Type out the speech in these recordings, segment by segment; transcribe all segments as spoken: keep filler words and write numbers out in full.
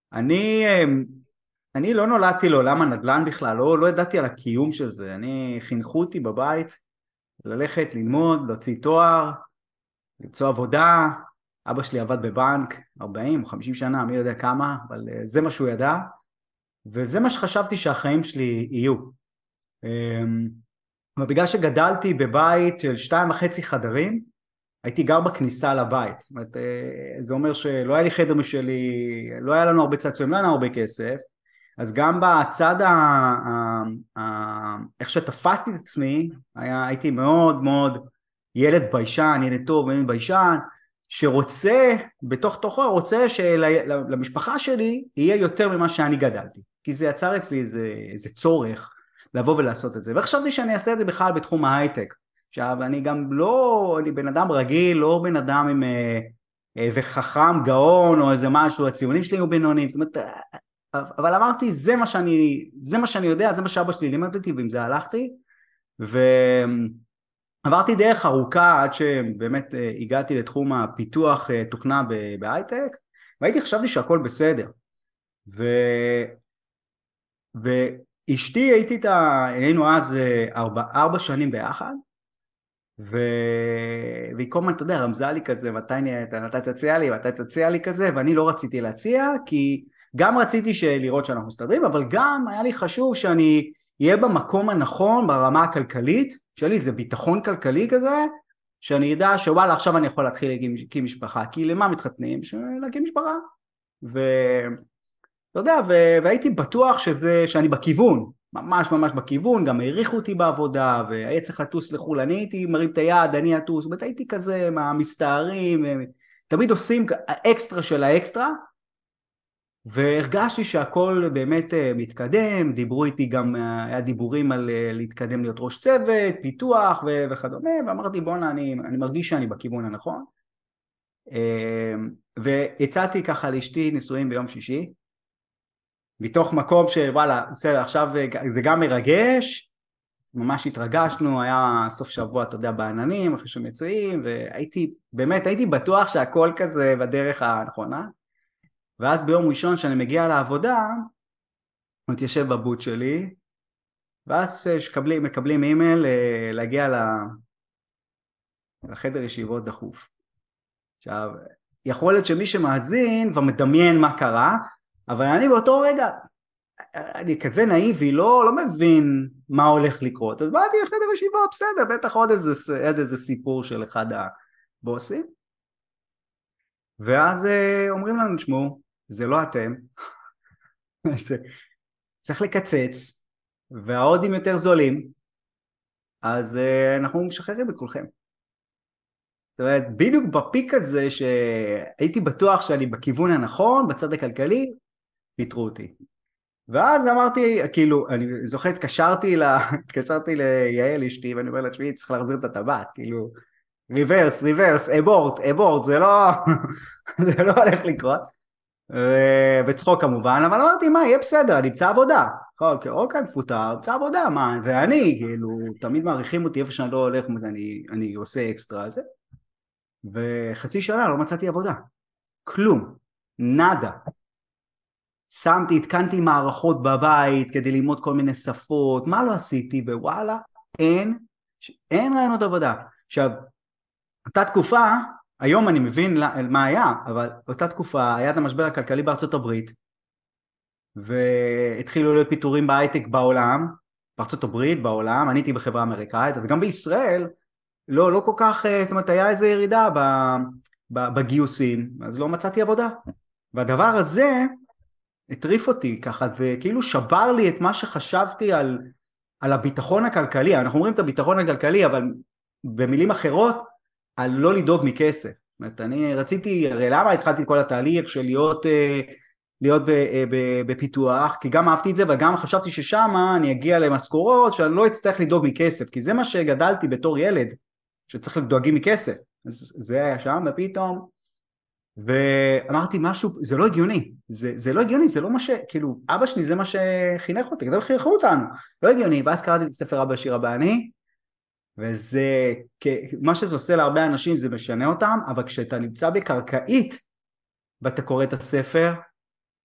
אני, אני לא נולדתי לעולם הנדל"ן בכלל, לא, לא ידעתי על הקיום של זה. אני, חינכו אותי בבית ללכת, ללמוד, להוציא תואר, למצוא עבודה. אבא שלי עבד בבנק ארבעים או חמישים שנה, מי יודע כמה, אבל אה, זה מה שהוא ידע, וזה מה שחשבתי שהחיים שלי יהיו. אמ, אבל בגלל שגדלתי בבית של שתיים וחצי חדרים, הייתי גר בכניסה לבית. זאת אומרת, אה, זה אומר שלא היה לי חדר משלי, לא היה לנו הרבה צעצועים, לא היה לנו הרבה כסף, אז גם בצד ה... ה... ה... איך שתפסתי את עצמי, היה, הייתי מאוד מאוד ילד ביישן, ילד טוב, ילד ביישן, שרוצה, בתוך תוכו, רוצה שלמשפחה שלי יהיה יותר ממה שאני גדלתי. כי זה יצר אצלי איזה, איזה צורך לבוא ולעשות את זה. וחשבתי שאני אעשה את זה בכלל בתחום ההייטק. עכשיו, אני גם לא, אני בן אדם רגיל, לא בן אדם עם איזה חכם, גאון, או איזה משהו, הציונים שלי היו בינוניים, זאת אומרת, אבל אמרתי, זה מה שאני, זה מה שאני יודע, זה מה שאבא שלי לימד אותי, ועם זה הלכתי, ועברתי דרך ארוכה עד שבאמת הגעתי לתחום הפיתוח תוכנה בהייטק, והייתי חשבתי שהכל בסדר, ו... ואשתי הייתי איתה, היינו אז ארבע, ארבע שנים ביחד, ו... והיא כל הזמן, אתה יודע, רמזה לי כזה, מתי אתה תציע לי, מתי תציע לי כזה, ואני לא רציתי להציע, כי גם רציתי לראות שאנחנו מסתדרים, אבל גם היה לי חשוב שאני אהיה במקום הנכון, ברמה הכלכלית, שיהיה לי איזה ביטחון כלכלי כזה, שאני אדע שוואלה, עכשיו אני יכול להתחיל להקים משפחה, כי למה מתחתנים? להקים משפחה. ואתה יודע, ו... והייתי בטוח שזה, שאני בכיוון, ממש ממש בכיוון, גם העריכו אותי בעבודה, והיה צריך לטוס לחול, אני הייתי מרים את היד, אני אטוס, זאת אומרת, הייתי כזה מהמסתערים, תמיד עושים האקסטרה של האקסטרה, והרגשתי שהכל באמת מתקדם, דיברו איתי גם, היה דיבורים על להתקדם להיות ראש צוות, פיתוח וכדומה, ואמרתי בוא'נה, אני, אני מרגיש שאני בכיוון הנכון, והצעתי ככה לאשתי נישואים ביום שישי, מתוך מקום שוואלה, בסדר, עכשיו זה גם מרגש, ממש התרגשנו, היה סוף שבוע, אתה יודע, בעננים, אחרי שמצויים, והייתי, באמת הייתי בטוח שהכל כזה בדרך הנכונה, ואז ביום ראשון שאני מגיע לעבודה, אני מתיישב בבוט שלי, ואז שקבלים, מקבלים אימייל להגיע לחדר ישיבות דחוף. עכשיו, יכול להיות שמי שמאזין ומדמיין מה קרה, אבל אני באותו רגע, אני כזה נאיבי, לא, לא מבין מה הולך לקרות. אז באתי לחדר ישיבות, בסדר, בטח עוד איזה, עוד איזה סיפור של אחד הבוסים. ואז אומרים לנו, תשמעו, זה לא אתם, צריך לקצץ, והעודים יותר זולים, אז אנחנו משחררים את כולכם. זאת אומרת, בדיוק בפיק הזה שהייתי בטוח שאני בכיוון הנכון, בצד הכלכלי, פיתרו אותי. ואז אמרתי, כאילו, אני זוכר, התקשרתי, לה, התקשרתי ליעל אשתי, ואני אומר לה, תשמעי, צריך להחזיר את הטבעת, כאילו, ריברס, ריברס, אבורט, אבורט, זה לא, זה לא הולך לקרות. וצחוק כמובן, אבל אמרתי, מה, יהיה בסדר, אני אמצא עבודה. אוקיי, אוקיי, מפוטר, אמצא עבודה, מה, ואני, כאילו, תמיד מעריכים אותי איפה שאני לא הולך, אני, אני עושה אקסטרה זה. וחצי שנה לא מצאתי עבודה. כלום, נדה. שמתי, התקנתי מערכות בבית כדי ללמוד כל מיני שפות, מה לא עשיתי, ווואלה, אין, אין רעיונות עבודה. עכשיו, אותה תקופה, היום אני מבין מה היה, אבל אותה תקופה היה את המשבר הכלכלי בארצות הברית, והתחילו להיות פיטורים בהייטק בעולם, בארצות הברית, בעולם, אני הייתי בחברה אמריקאית, אז גם בישראל, לא, לא כל כך, זאת אומרת, היה איזו ירידה בגיוסים, אז לא מצאתי עבודה. והדבר הזה, הטריף אותי ככה, זה כאילו שבר לי את מה שחשבתי על, על הביטחון הכלכלי. אנחנו אומרים את הביטחון הכלכלי, אבל במילים אחרות, על לא לדאוג מכסף. זאת אומרת, אני רציתי, הרי למה התחלתי כל התהליך של להיות, להיות בפיתוח, כי גם אהבתי את זה, וגם חשבתי ששם אני אגיע למשכורות, שאני לא אצטרך לדאוג מכסף, כי זה מה שגדלתי בתור ילד, שצריך לדואגים מכסף. אז זה היה שם, ופתאום, ואמרתי משהו, זה לא הגיוני, זה, זה לא הגיוני, זה לא מה ש... כאילו, אבא שלי זה מה שחינך אותי, זה חינכו אותנו, לא הגיוני, ואז קראתי את הספר אבא עשיר אבא עני, וזה, מה שזה עושה להרבה אנשים זה משנה אותם, אבל כשאתה נמצא בקרקעית, ואתה קורא את הספר,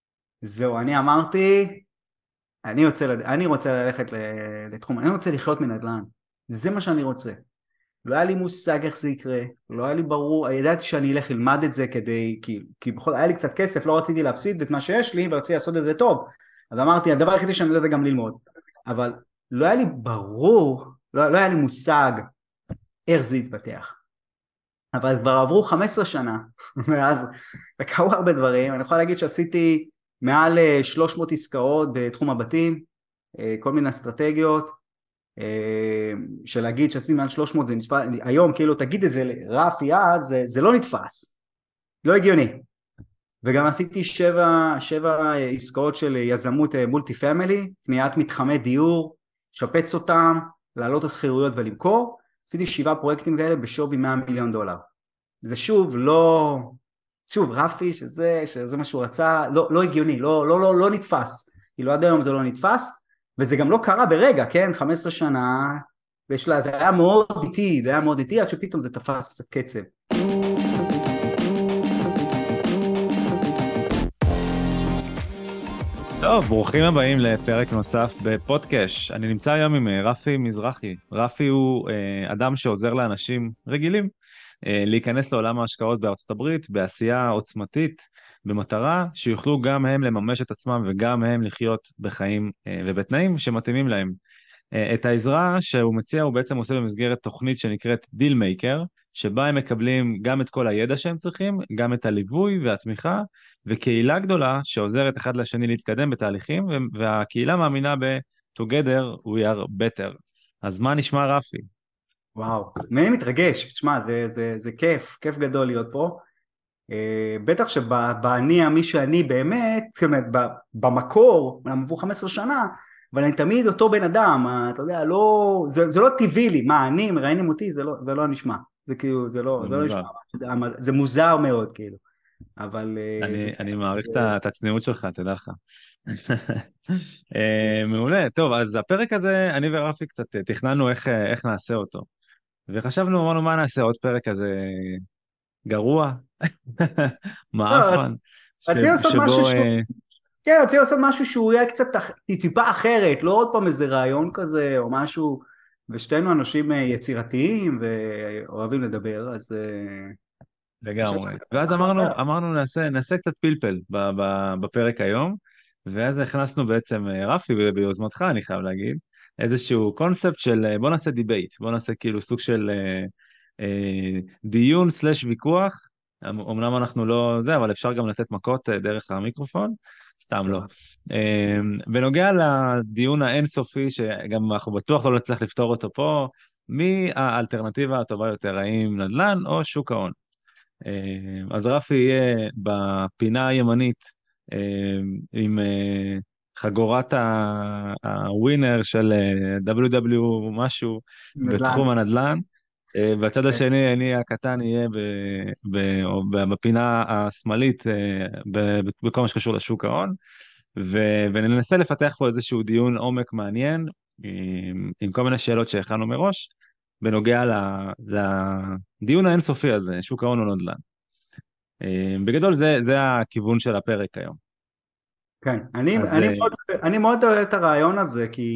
זהו, אני אמרתי, אני רוצה, לד- אני רוצה ללכת ל- לתחום, אני רוצה לחיות מנדל"ן. זה מה שאני רוצה. לא היה לי מושג איך זה יקרה, לא היה לי ברור, ידעתי שאני אלך ללמד את זה כדי, כי, כי בכל, היה לי קצת כסף, לא רציתי להפסיד את מה שיש לי, ורציתי לעשות את זה טוב. אז אמרתי, הדבר היחידי שאני יודע זה גם ללמוד. אבל לא היה לי ברור, לא, לא היה לי מושג איך זה יתפתח. אבל כבר עברו חמש עשרה שנה, מאז, וקרו הרבה דברים. אני יכול להגיד שעשיתי מעל אה, שלוש מאות עסקאות בתחום הבתים, אה, כל מיני אסטרטגיות, אה, שלהגיד שעשיתי מעל שלוש מאות זה נתפס, היום כאילו תגיד את זה לרפי אז, זה, זה לא נתפס, לא הגיוני. וגם עשיתי שבע, שבע עסקאות של יזמות מולטי פמילי, קניית מתחמי דיור, שפץ אותם, להעלות את השכירויות ולמכור, עשיתי שבעה פרויקטים כאלה בשווי מאה מיליון דולר. זה שוב לא, שוב רפי שזה, שזה מה שהוא רצה, לא, לא הגיוני, לא, לא, לא, לא נתפס, כאילו עד היום זה לא נתפס, וזה גם לא קרה ברגע, כן, חמש עשרה שנה, ויש לה, זה היה מאוד איטי, זה היה מאוד איטי, עד שפתאום זה תפס קצת קצב. טוב, ברוכים הבאים לפרק נוסף בפודקאסט. אני נמצא היום עם אה, רפי מזרחי. רפי הוא אה, אדם שעוזר לאנשים רגילים אה, להיכנס לעולם ההשקעות בארצות הברית, בעשייה עוצמתית, במטרה שיוכלו גם הם לממש את עצמם וגם הם לחיות בחיים אה, ובתנאים שמתאימים להם. אה, את העזרה שהוא מציע הוא בעצם עושה במסגרת תוכנית שנקראת דיל מייקר, שבה הם מקבלים גם את כל הידע שהם צריכים, גם את הליווי והתמיכה, וקהילה גדולה שעוזרת אחד לשני להתקדם בתהליכים, והקהילה מאמינה ב-Together we are better. אז מה נשמע רפי? וואו, אני מתרגש, תשמע, זה, זה, זה כיף, כיף גדול להיות פה. אה, בטח שבאני, מי שאני באמת, זאת אומרת, ב- במקור, אומנם עברו חמש עשרה שנה, אבל אני תמיד אותו בן אדם, אה, אתה יודע, לא, זה, זה לא טבעי לי, מה, אני, מראיינים אותי, זה לא, זה לא נשמע, זה כאילו, זה לא, זה זה לא מוזר. נשמע, זה מוזר מאוד, כאילו, אבל אה, זה אני, כיף. אני מעריך את אה, ה- את הצניעות שלך, תדע לך. אה, מעולה. טוב, אז הפרק הזה, אני ורפי קצת אה, תכננו איך, אה, איך נעשה אותו. וחשבנו, אמרנו, מה נעשה עוד פרק כזה גרוע, לא, מעפן, ש- רציתי לעשות משהו שבו... שהוא, אה, כן, רציתי לעשות משהו שהוא יהיה קצת אח- טיפה אחרת, לא עוד פעם איזה רעיון כזה, או משהו, ושתינו אנשים אה, יצירתיים ואוהבים לדבר, אז אה, אני חושב לגמרי. שזה ואז אחלה אמרנו, פרק. אמרנו נעשה, נעשה קצת פלפל ב, ב, בפרק היום, ואז הכנסנו בעצם, אה, רפי, ב- ביוזמתך, אני חייב להגיד, איזשהו קונספט של אה, בוא נעשה דיבייט, בוא נעשה כאילו סוג של אה, אה, דיון סלש ויכוח, אמ- אמנם אנחנו לא זה, אבל אפשר גם לתת מכות אה, דרך המיקרופון, סתם לא. אה, בנוגע לדיון האינסופי, שגם אנחנו בטוח לא נצליח לפתור אותו פה, מי האלטרנטיבה הטובה יותר, האם נדל"ן או שוק ההון? אה, אז רפי יהיה בפינה הימנית אה, עם אה, חגורת ה- הווינר של אה, דאבליו דאבליו משהו נדל"ן. בתחום הנדל"ן. אה, בצד השני אני הקטן יהיה ב- ב- או ב- בפינה השמאלית אה, ב- בכל מה שקשור לשוק ההון. ו- וננסה לפתח פה איזשהו דיון עומק מעניין עם, עם כל מיני שאלות שהכנו מראש בנוגע ל- לדיון האינסופי הזה, שוק ההון או נדל"ן. אה, בגדול זה, זה הכיוון של הפרק היום. כן, אני, אז אני, אה, מאוד, אני מאוד אוהב את הרעיון הזה, כי,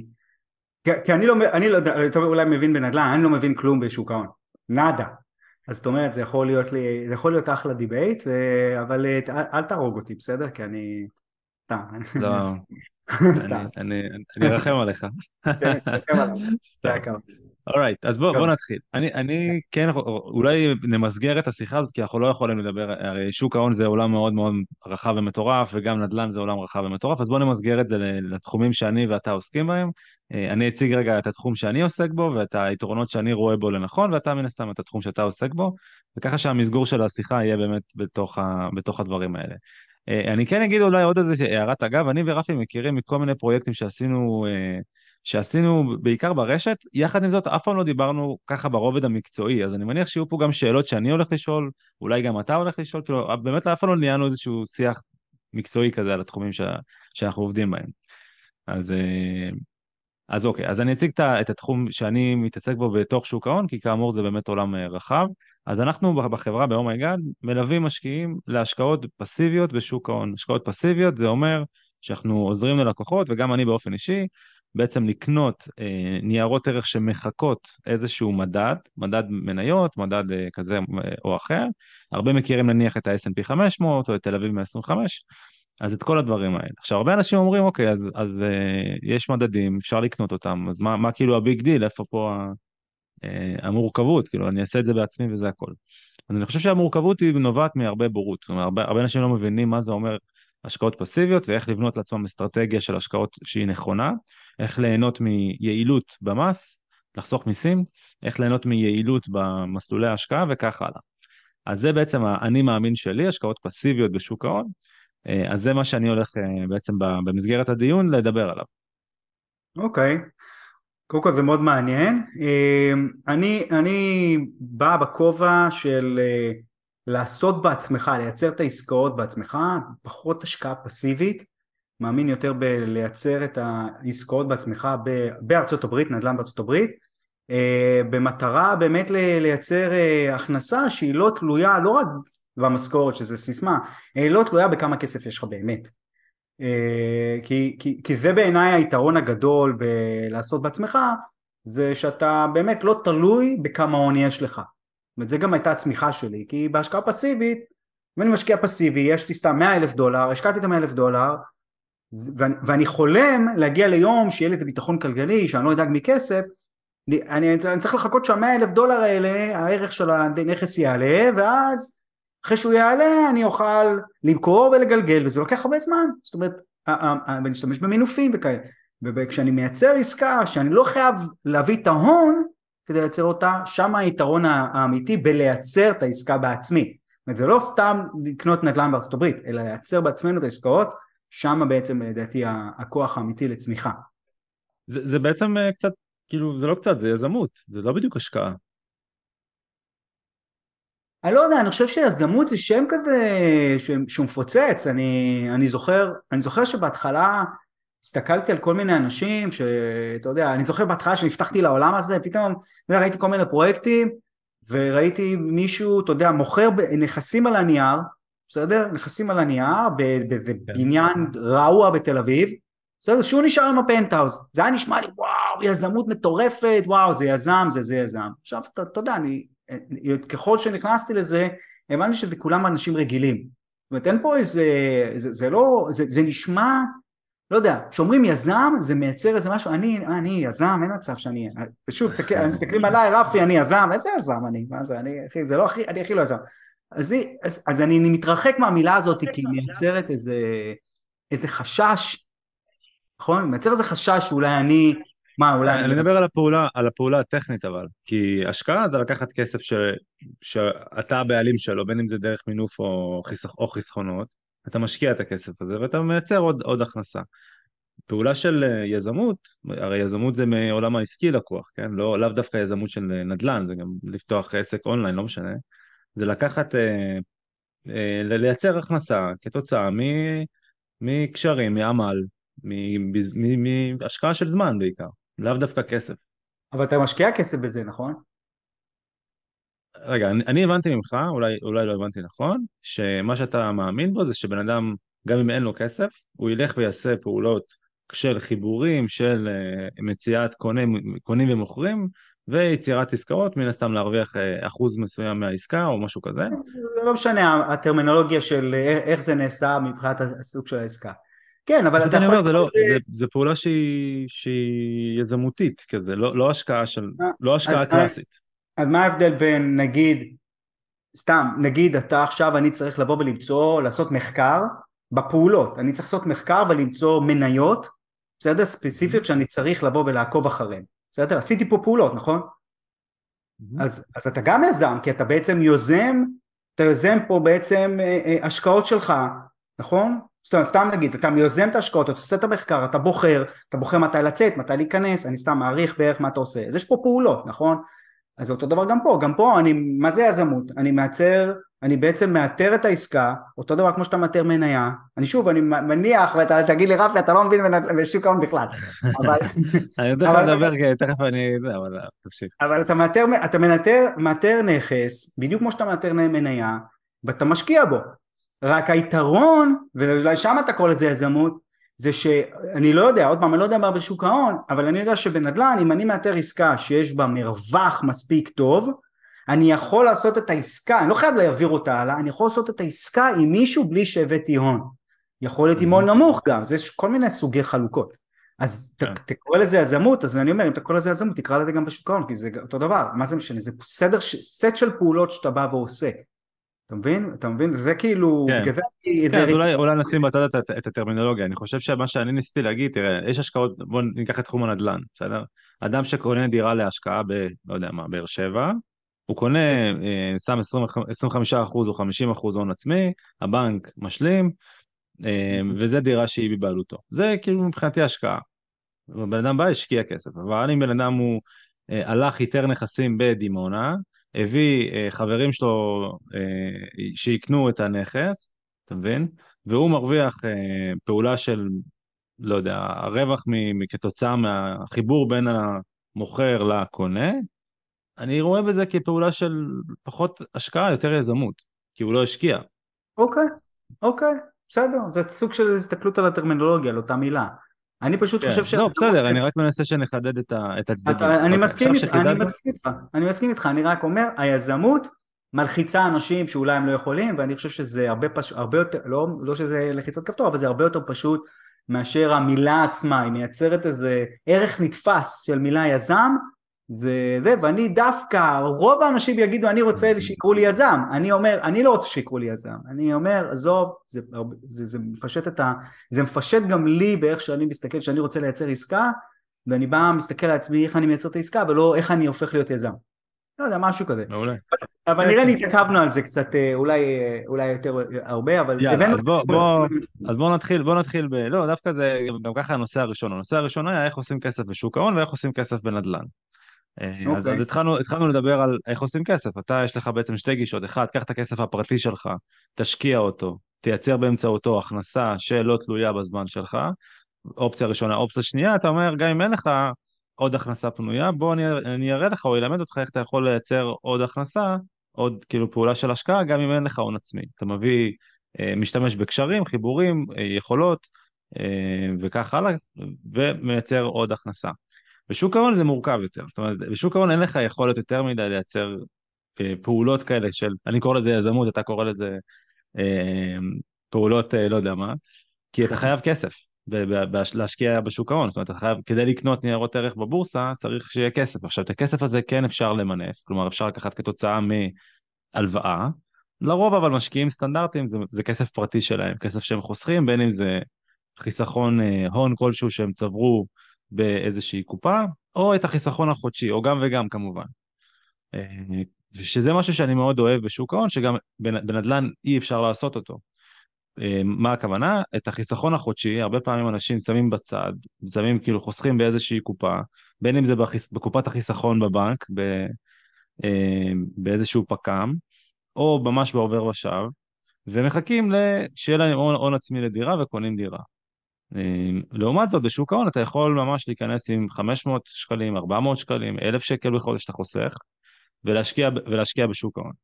כי, כי אני לא, אני לא יודע, אתה אולי מבין בנדל"ן, אני לא מבין כלום בשוק ההון, נאדה. אז זאת אומרת, זה יכול להיות לי, זה יכול להיות אחלה דיבייט, ו- אבל אה, אל, אל תהרוג אותי, בסדר? כי אני, סתם, אני, לא, סתם, אני, אני, אני ארחם עליך. כן, תרחם עליי, זה סתם. הקו. אורייט, אז בוא, בוא טוב, נתחיל. אני, אני כן, אולי נמסגר את השיחה הזאת, כי אנחנו לא יכולים לדבר, הרי שוק ההון זה עולם מאוד מאוד רחב ומטורף, וגם נדל"ן זה עולם רחב ומטורף, אז בוא נמסגר את זה לתחומים שאני ואתה עוסקים בהם. אה, אני אציג רגע את התחום שאני עוסק בו, ואת היתרונות שאני רואה בו לנכון, ואתה מן הסתם את התחום שאתה עוסק בו, וככה שהמסגור של השיחה יהיה באמת בתוך, ה, בתוך הדברים האלה. אה, אני כן אגיד אולי עוד איזה הערת אגב, אני ורפי מכירים מכל מיני פרויקטים שעשינו, אה, שעשינו בעיקר ברשת, יחד עם זאת אף פעם לא דיברנו ככה ברובד המקצועי, אז אני מניח שיהיו פה גם שאלות שאני הולך לשאול, אולי גם אתה הולך לשאול, כאילו באמת אף פעם לא ניהלנו איזשהו שיח מקצועי כזה על התחומים ש... שאנחנו עובדים בהם. אז, אה, אז אוקיי, אז אני אציג את ה- את התחום שאני מתעסק בו בתוך שוק ההון, כי כאמור זה באמת עולם אה, רחב. אז אנחנו בחברה ב-אומייגאד מלווים משקיעים להשקעות פסיביות בשוק ההון. השקעות פסיביות זה אומר שאנחנו עוזרים ללקוחות, וגם אני באופן אישי, בעצם לקנות אה, ניירות ערך שמחקות איזשהו מדד, מדד מניות, מדד אה, כזה אה, או אחר. הרבה מכירים נניח את ה-אס אנד פי חמש מאות או את תל אביב מאה עשרים וחמש, אז את כל הדברים האלה. עכשיו, הרבה אנשים אומרים, אוקיי, אז, אז אה, יש מדדים, אפשר לקנות אותם, אז מה, מה כאילו הביג דיל, איפה פה ה, אה, המורכבות, כאילו, אני אעשה את זה בעצמי וזה הכל. אז אני חושב שהמורכבות היא נובעת מהרבה בורות, זאת אומרת, הרבה, הרבה אנשים לא מבינים מה זה אומר השקעות פסיביות, ואיך לבנות לעצמם אסטרטגיה של השקעות שהיא נכונה, איך ליהנות מיעילות במס, לחסוך מיסים, איך ליהנות מיעילות במסלולי ההשקעה וכך הלאה. אז זה בעצם האני מאמין שלי, השקעות פסיביות בשוק ההון, אה, אז זה מה שאני הולך אה, בעצם ב- במסגרת הדיון לדבר עליו. אוקיי, קודם כל זה מאוד מעניין. אה, אני, אני בא בכובע של אה, לעשות בעצמך, לייצר את העסקאות בעצמך, פחות השקעה פסיבית, מאמין יותר בלייצר את העסקאות בעצמך בארצות הברית, נדל"ן בארצות הברית, אה, במטרה באמת לייצר אה, הכנסה שהיא לא תלויה, לא רק במשכורת שזה סיסמה, היא לא תלויה בכמה כסף יש לך באמת. אה, כי, כי, כי זה בעיניי היתרון הגדול בלעשות בעצמך, זה שאתה באמת לא תלוי בכמה הון יש לך. זאת אומרת, זה גם הייתה הצמיחה שלי, כי בהשקעה פסיבית, אם אני משקיע פסיבי, יש לי סתם מאה אלף דולר, השקעתי את ה-מאה אלף דולר, ואני, ואני חולם להגיע ליום שיהיה לי את הביטחון כלכלי, שאני לא אדאג מכסף, אני, אני, אני צריך לחכות שהמאה אלף דולר האלה, הערך של הנכס יעלה, ואז אחרי שהוא יעלה אני אוכל למכור ולגלגל, וזה לוקח הרבה זמן. זאת אומרת, אני אשתמש במינופים וכאלה, וכשאני מייצר עסקה שאני לא חייב להביא את ההון כדי לייצר אותה, שם היתרון האמיתי בלייצר את העסקה בעצמי. זאת אומרת, זה לא סתם לקנות נדל"ן בארצות הברית, אלא לייצר בעצמנו את העסקאות, שם בעצם לדעתי הכוח האמיתי לצמיחה. זה, זה בעצם אה, קצת, כאילו, זה לא קצת, זה יזמות, זה לא בדיוק השקעה. אני לא יודע, אני חושב שיזמות זה שם כזה שהוא מפוצץ. אני, אני זוכר, אני זוכר שבהתחלה הסתכלתי על כל מיני אנשים שאתה יודע, אני זוכר בהתחלה שנפתחתי לעולם הזה, פתאום ראיתי כל מיני פרויקטים, וראיתי מישהו, אתה יודע, מוכר נכסים על הנייר, בסדר? נכסים על הנייר, באיזה כן. בניין רעוע בתל אביב, בסדר? שהוא נשאר עם הפנטהאוז. זה היה נשמע לי, וואו, יזמות מטורפת, וואו, זה יזם, זה זה יזם. עכשיו, אתה, אתה יודע, אני, ככל שנכנסתי לזה, הבנתי שזה כולם אנשים רגילים. זאת אומרת, אין פה איזה, זה, זה לא, זה, זה נשמע, לא יודע, שאומרים יזם, זה מייצר איזה משהו, אני, אני יזם, אין מצב שאני, ושוב, מסתכלים עליי, רפי, אני יזם, איזה יזם אני, מה זה, אני, אחי, זה לא הכי, אני הכי לא יזם. אז, אז, אז אני מתרחק מהמילה הזאת, כי היא מייצרת איזה, איזה חשש, נכון? מייצר איזה חשש שאולי אני, מה, אולי אני אני... מדבר על הפעולה, על הפעולה הטכנית אבל, כי השקעה זה לקחת כסף ש, שאתה הבעלים שלו, בין אם זה דרך מינוף או, חיסכ, או חסכונות, אתה משקיע את הכסף הזה ואתה מייצר עוד, עוד הכנסה. פעולה של אה, יזמות, הרי יזמות זה מעולם העסקי לקוח, כן? לא, לאו דווקא יזמות של נדל"ן, זה גם לפתוח עסק אונליין, לא משנה. זה לקחת, אה, אה, לייצר הכנסה כתוצאה מ, מקשרים, מעמל, מ- מ- מהשקעה של זמן בעיקר, לאו דווקא כסף. אבל אתה משקיע כסף בזה, נכון? רגע, אני, אני הבנתי ממך, אולי, אולי לא הבנתי נכון, שמה שאתה מאמין בו זה שבן אדם, גם אם אין לו כסף, הוא ילך ויעשה פעולות של חיבורים, של uh, מציאת קונים, קונים ומוכרים, ויצירת עסקאות, מן הסתם להרוויח uh, אחוז מסוים מהעסקה או משהו כזה. זה לא משנה הטרמינולוגיה של איך זה נעשה מבחינת הסוג של העסקה. כן, אבל פשוט אתה אני יכול אומר, זה לקרוא לא, לזה... זה, זה פעולה שהיא, שהיא יזמותית כזה, לא, לא השקעה של, לא אז, השקעה קלאסית. אז מה ההבדל בין, נגיד, סתם, נגיד אתה עכשיו, אני צריך לבוא ולמצוא, לעשות מחקר בפעולות, אני צריך לעשות מחקר ולמצוא מניות, בסדר? ספציפיות שאני צריך לבוא ולעקוב אחריהן, בסדר? עשיתי פה פעולות, נכון? אז, אז אתה גם יזם, כי אתה בעצם יוזם, אתה יוזם פה בעצם אה, אה, השקעות שלך, נכון? סתם, סתם נגיד, אתה יוזם את ההשקעות, אתה עושה את המחקר, אתה בוחר, אתה בוחר מתי לצאת, מתי להיכנס, אני סתם מעריך בערך מה אתה עושה, אז יש פה פעולות, נכון? אז אותו דבר גם פה, גם פה אני, מה זה יזמות? אני מייצר אני בעצם מאתר את העסקה, אותו דבר כמו שאתה מאתר מניה, אני שוב, אני מניח, ואתה תגיד לי רפי, אתה לא מבין בשוק ההון בכלל, אבל, אני יודע לך אבל, לדבר, כי תכף אני... זה, אבל תמשיך. אבל אתה מאתר, אתה מנטר, מאתר נכס, בדיוק כמו שאתה מאתר מניה, ואתה משקיע בו, רק היתרון, ואולי שם אתה קורא לזה יזמות, זה שאני לא יודע, עוד פעם, אני לא יודע מה בשוק ההון, אבל אני יודע שבנדל"ן, אם אני מאתר עסקה שיש בה מרווח מספיק טוב, אני יכול לעשות את העסקה, אני לא חייב להעביר אותה הלאה, אני יכול לעשות את העסקה עם מישהו בלי שהבאתי הון. יכול להיות עם הון נמוך גם, זה יש כל מיני סוגי חלוקות. אז ת, תקרא לזה יזמות, אז אני אומר, אם תקרא לזה יזמות, תקרא לזה גם בשוק ההון, כי זה אותו דבר, מה זה משנה, זה סדר, סט של פעולות שאתה בא ועושה. אתה מבין? אתה מבין? זה כאילו, כן. בגלל זה... כן, אז אולי, אולי נשים בצד את, את, את הטרמינולוגיה. אני חושב שמה שאני ניסיתי להגיד, תראה, יש השקעות, בואו ניקח את תחום הנדל"ן, בסדר? אדם שקונה דירה להשקעה ב, לא יודע מה, באר שבע, הוא קונה, אה, שם עשרים וחמישה אחוז או חמישים אחוז הון עצמי, הבנק משלים, אה, וזה דירה שהיא בבעלותו. זה כאילו מבחינתי השקעה. בן אדם בא, השקיע כסף, אבל אם בן אדם הוא אה, הלך איתר נכסים בדימונה, הביא אה, חברים שלו אה, שיקנו את הנכס, אתה מבין? והוא מרוויח אה, פעולה של, לא יודע, הרווח מ- מ- כתוצאה מהחיבור בין המוכר לקונה, אני רואה בזה כפעולה של פחות השקעה, יותר יזמות, כי הוא לא השקיע. אוקיי, אוקיי, בסדר, זה סוג של הסתכלות על הטרמינולוגיה, על אותה מילה. אני פשוט כן, חושב לא, שיזמות, בסדר, אני רק מנסה שנחדד את ה- את הצדדים. אתה, אני אוקיי, מסכים עכשיו איתך, אני שחידדנו, מסכים איתך, אני מסכים איתך, אני רק אומר, היזמות מלחיצה אנשים שאולי הם לא יכולים, ואני חושב שזה הרבה, פש... הרבה יותר, לא, לא שזה לחיצת כפתור, אבל זה הרבה יותר פשוט מאשר המילה עצמה, היא מייצרת איזה ערך נתפס של מילה יזם, זה, זה, ואני דווקא, רוב האנשים יגידו, אני רוצה שיקראו לי יזם, אני אומר, אני לא רוצה שיקראו לי יזם, אני אומר, עזוב, זה, זה, זה מפשט את ה, זה מפשט גם לי באיך שאני מסתכל, שאני רוצה לייצר עסקה, ואני בא, מסתכל לעצמי איך אני מייצר את העסקה, ולא איך אני הופך להיות יזם. לא יודע, משהו כזה. מעולה. אבל כן, נראה כן. לי התעכבנו על זה קצת, אולי, אולי יותר הרבה, אבל יאללה, הבאנו... אז בוא, בוא, אז בוא נתחיל, בוא נתחיל ב... לא, דווקא זה גם ככה הנושא הראשון. הנושא הראשון היה איך עושים כסף בשוק ההון ואיך עושים כסף בנדל"ן. אה, אז, אוקיי, אז התחלנו, התחלנו לדבר על איך עושים כסף. אתה, יש לך בעצם שתי גישות. אחד, קח את הכסף הפרטי שלך, תשקיע אותו, תייצר באמצעותו הכנסה שלא תלויה בזמן שלך. אופציה ראשונה. אופציה שנייה, אתה אומר, גם אם אין לך עוד הכנסה פנויה, בוא אני, אני אראה לך או אלמד אותך איך אתה יכול לייצר עוד הכנסה, עוד כאילו פעולה של השקעה, גם אם אין לך הון עצמי. אתה מביא, אה, משתמש בקשרים, חיבורים, אה, יכולות, אה, וכך הלאה, ומייצר עוד הכנסה. בשוק ההון זה מורכב יותר. זאת אומרת, בשוק ההון אין לך יכולת יותר מדי לייצר אה, פעולות כאלה של, אני קורא לזה יזמות, אתה קורא לזה אה, פעולות, אה, לא יודע מה, כי אתה חייב כסף ב- ב- להשקיע בשוק ההון, זאת אומרת, אתה חייב, כדי לקנות ניירות ערך בבורסה, צריך שיהיה כסף. עכשיו, את הכסף הזה כן אפשר למנף, כלומר, אפשר לקחת כתוצאה מהלוואה, לרוב אבל משקיעים סטנדרטיים, זה, זה כסף פרטי שלהם, כסף שהם חוסכים, בין אם זה חיסכון אה, הון כלשהו שהם צברו באיזושהי קופה, או את החיסכון החודשי, או גם וגם כמובן. אה, שזה משהו שאני מאוד אוהב בשוק ההון, שגם בנדל"ן אי אפשר לעשות אותו. אה, מה הכוונה? את החיסכון החודשי, הרבה פעמים אנשים שמים בצד, שמים כאילו חוסכים באיזושהי קופה, בין אם זה בחיס, בקופת החיסכון בבנק, ב, אה, באיזשהו פק"ם, או ממש בעובר ושב, ומחכים שיהיה להם הון, הון עצמי לדירה וקונים דירה. אה, לעומת זאת, בשוק ההון אתה יכול ממש להיכנס עם חמש מאות שקלים, ארבע מאות שקלים, אלף שקל בחודש שאתה חוסך, ולהשקיע, ולהשקיע בשוק ההון.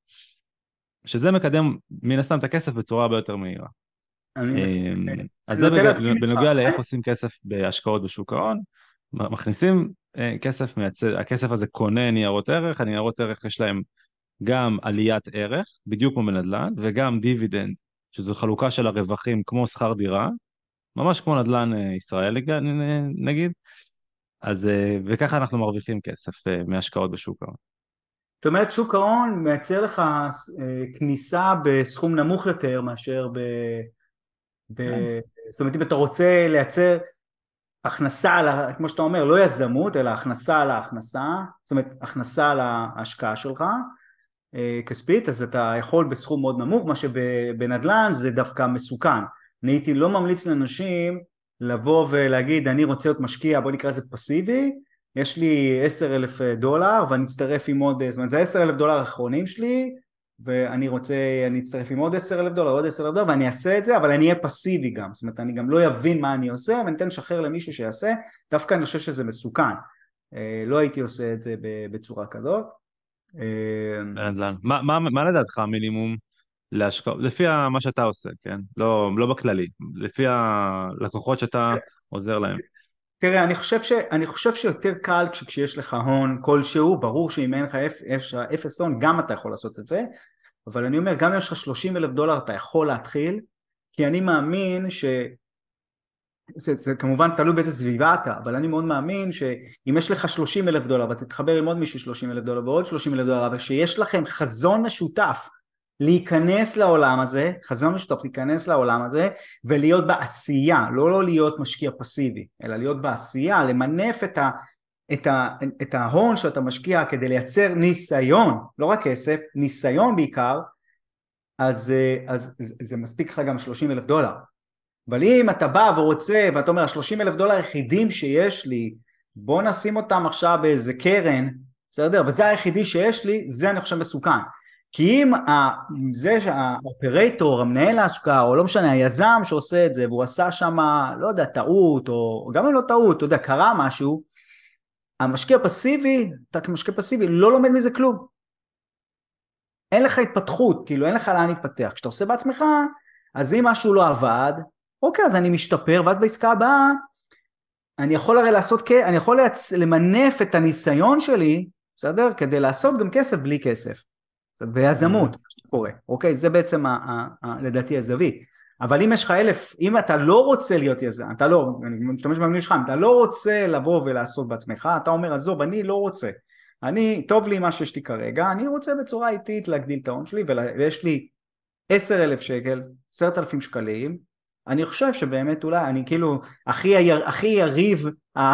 שזה מקדם מן הסתם את הכסף בצורה הרבה יותר מהירה. אני מסכים, אמ, אז אני זה נוטה בג- להסכים איתך, בנוגע לאיך עושים כסף בהשקעות בשוק ההון, מכניסים אה, כסף, מייצר, הכסף הזה קונה ניירות ערך, הניירות ערך יש להם גם עליית ערך, בדיוק כמו בנדל"ן, וגם דיבידנד, שזו חלוקה של הרווחים כמו שכר דירה, ממש כמו נדל"ן אה, ישראלי נגיד, אז אה, וככה אנחנו מרוויחים כסף אה, מהשקעות בשוק ההון. זאת אומרת שוק ההון מייצר לך אה, כניסה בסכום נמוך יותר מאשר ב... ב... כן. זאת אומרת אם אתה רוצה לייצר הכנסה, על ה- כמו שאתה אומר, לא יזמות אלא הכנסה על ההכנסה, זאת אומרת הכנסה על ההשקעה שלך אה, כספית, אז אתה יכול בסכום מאוד נמוך, מה שבנדל"ן זה דווקא מסוכן. אני הייתי לא ממליץ לאנשים לבוא ולהגיד אני רוצה להיות משקיע, בוא נקרא לזה פסיבי, יש לי עשר אלף דולר ואני אצטרף עם עוד, זאת אומרת זה עשר אלף דולר האחרונים שלי ואני רוצה, אני אצטרף עם עוד עשרה אלף דולר, עוד עשרה אלף דולר, ואני אעשה את זה, אבל אני אהיה פסיבי גם, זאת אומרת, אני גם לא אבין מה אני עושה, ואני אתן לשחרר למישהו שיעשה, דווקא אני חושב שזה מסוכן, לא הייתי עושה את זה בצורה כזאת. מה, מה, מה לדעתך המינימום להשקעות, לפי מה שאתה עושה, כן? לא, לא בכללי, לפי הלקוחות שאתה עוזר להם. תראה, אני חושב, ש, אני חושב שיותר קל כשיש לך הון כלשהו, ברור שאם אין לך אפס הון, גם אתה יכול לעשות את זה, אבל אני אומר, גם אם יש לך שלושים אלף דולר, אתה יכול להתחיל, כי אני מאמין ש... זה, זה כמובן תלוי באיזה סביבה אתה, אבל אני מאוד מאמין שאם יש לך שלושים אלף דולר, ואתה תתחבר עם עוד מישהו שלושים אלף דולר ועוד שלושים אלף דולר, אבל שיש לכם חזון משותף, להיכנס לעולם הזה, חזון משותף להיכנס לעולם הזה, ולהיות בעשייה, לא לא להיות משקיע פסיבי, אלא להיות בעשייה, למנף את, ה, את, ה, את ההון שאתה משקיע כדי לייצר ניסיון, לא רק כסף, ניסיון בעיקר, אז, אז זה מספיק לך גם שלושים אלף דולר. אבל אם אתה בא ורוצה, ואתה אומר, שלושים אלף דולר היחידים שיש לי, בוא נשים אותם עכשיו באיזה קרן, בסדר? וזה היחידי שיש לי, זה אני חושב מסוכן. כי אם זה שהאופרטור, המנהל ההשקעה, או לא משנה, היזם שעושה את זה, והוא עשה שם, לא יודע, טעות, או גם אם לא טעות, אתה יודע, קרה משהו, המשקיע פסיבי, אתה כמשקיע פסיבי, לא לומד מזה כלום. אין לך התפתחות, כאילו אין לך לאן להתפתח. כשאתה עושה בעצמך, אז אם משהו לא עבד, אוקיי, אז אני משתפר, ואז בעסקה הבאה, אני יכול הרי לעשות, אני יכול למנף את הניסיון שלי, בסדר? כדי לעשות גם כסף בלי כסף. ביזמות, שקורה, אוקיי? זה בעצם, לדעתי, הזווית. אבל אם יש לך אלף, אם אתה לא רוצה להיות יזם, אתה לא, אני משתמש במילים שלך, אתה לא רוצה לבוא ולעשות בעצמך, אתה אומר, עזוב, אני לא רוצה. אני, טוב לי מה שיש לי כרגע, אני רוצה בצורה איטית להגדיל את ההון שלי, ויש לי עשר אלף שקל, עשרת אלפים שקלים, אני חושב שבאמת אולי, אני כאילו, הכי, הכי יריב,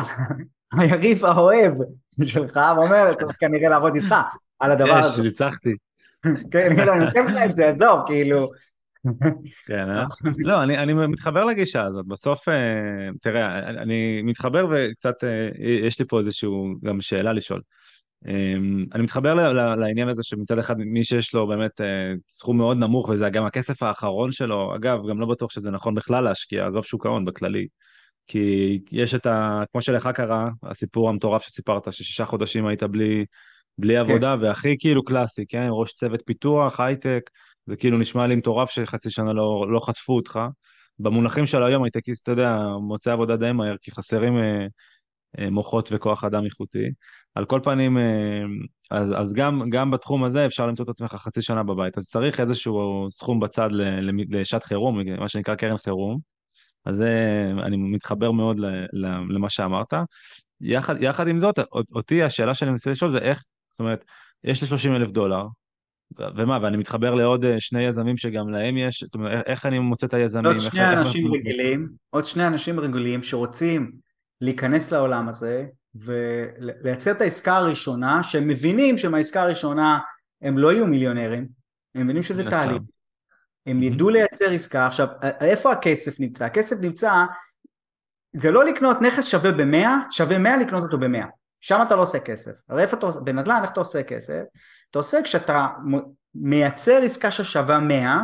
היריב האוהב שלך, ואומר, צריך כנראה לעבוד איתך על הדבר הזה. יש, ניצחתי. כן, אני נותן לך את זה, עזוב, כאילו. כן, אה? לא, אני, אני מתחבר לגישה הזאת, בסוף, תראה, אני מתחבר וקצת, יש לי פה איזשהו גם שאלה לשאול. אני מתחבר לעניין הזה שמצד אחד מי שיש לו באמת סכום מאוד נמוך, וזה גם הכסף האחרון שלו, אגב, גם לא בטוח שזה נכון בכלל להשקיע, עזוב שוק ההון בכללי, כי יש את ה... כמו שלך קרה, הסיפור המטורף שסיפרת, ששישה חודשים היית בלי, בלי עבודה, והכי כאילו קלאסי, כן? ראש צוות פיתוח, הייטק, זה כאילו נשמע לי מטורף שחצי שנה לא, לא חטפו אותך. במונחים של היום הייטקיסט, אתה יודע, מוצא עבודה די מהר, כי חסרים מוחות וכוח אדם איכותי. על כל פנים, אז, אז גם, גם בתחום הזה אפשר למצוא את עצמך חצי שנה בבית, אז צריך איזשהו סכום בצד לשעת חירום, מה שנקרא קרן חירום. אז זה, אני מתחבר מאוד למה שאמרת. יחד, יחד עם זאת, אותי השאלה שאני מנסה לשאול זה איך, זאת אומרת, יש לי שלושים אלף דולר, ומה, ואני מתחבר לעוד שני יזמים שגם להם יש, זאת אומרת, איך אני מוצא את היזמים? עוד שני איך, אנשים איך... רגילים, עוד שני אנשים רגילים שרוצים להיכנס לעולם הזה, ולייצר את העסקה הראשונה, שהם מבינים שמהעסקה הראשונה הם לא יהיו מיליונרים, הם מבינים שזה תהליך, הם ידעו לייצר עסקה. עכשיו, איפה הכסף נמצא? הכסף נמצא, זה לא לקנות נכס שווה ב-מאה, שווה מאה לקנות אותו ב-מאה, שם אתה לא עושה כסף. הרי איפה אתה, בנדל"ן איך אתה עושה כסף? אתה עושה כשאתה מייצר עסקה ששווה מאה,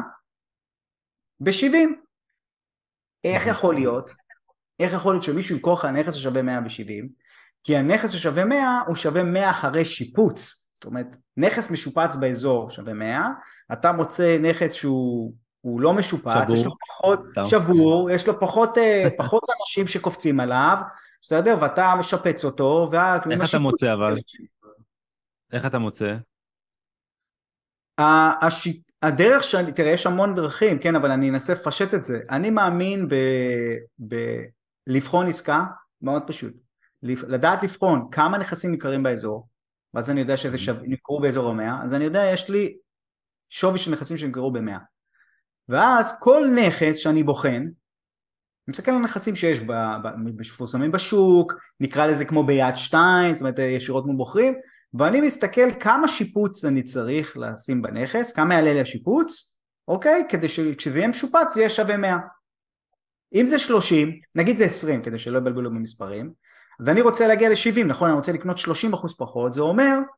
ב-שבעים. איך יכול להיות? איך יכול להיות שמישהו יקוח לך נכס ששווה מאה ב-שבעים? כי הנכס ששווה מאה הוא שווה מאה אחרי שיפוץ. זאת אומרת, נכס משופץ באזור שווה מאה, אתה מוצא נכס שהוא הוא לא משופץ, שבור. יש לו פחות שבור, יש לו פחות, פחות אנשים שקופצים עליו, בסדר? ואתה משפץ אותו. וה... איך אתה מוצא אבל? איך אתה מוצא? הש... הדרך שאני, תראה, יש המון דרכים, כן, אבל אני אנסה לפשט את זה. אני מאמין ב... ב... לבחון עסקה, מאוד פשוט. לדעת לבחון כמה נכסים נקרים באזור, ואז אני יודע שזה שו... נקרו באזור המאה, אז אני יודע, יש לי שווי של נכסים שנקרו במאה. ואז כל נכס שאני בוחן, אני מסתכל על נכסים שיש מפורסמים בשוק, נקרא לזה כמו ביד שתיים, זאת אומרת ישירות מול בוחרים, ואני מסתכל כמה שיפוץ אני צריך לשים בנכס, כמה יעלה לי השיפוץ, אוקיי? כדי שכשזה יהיה משופץ זה יהיה שווה מאה. אם זה שלושים, נגיד זה עשרים, כדי שלא יבלבלו במספרים, ואני רוצה להגיע ל-שבעים, נכון? אני רוצה לקנות שלושים אחוז פחות, זה אומר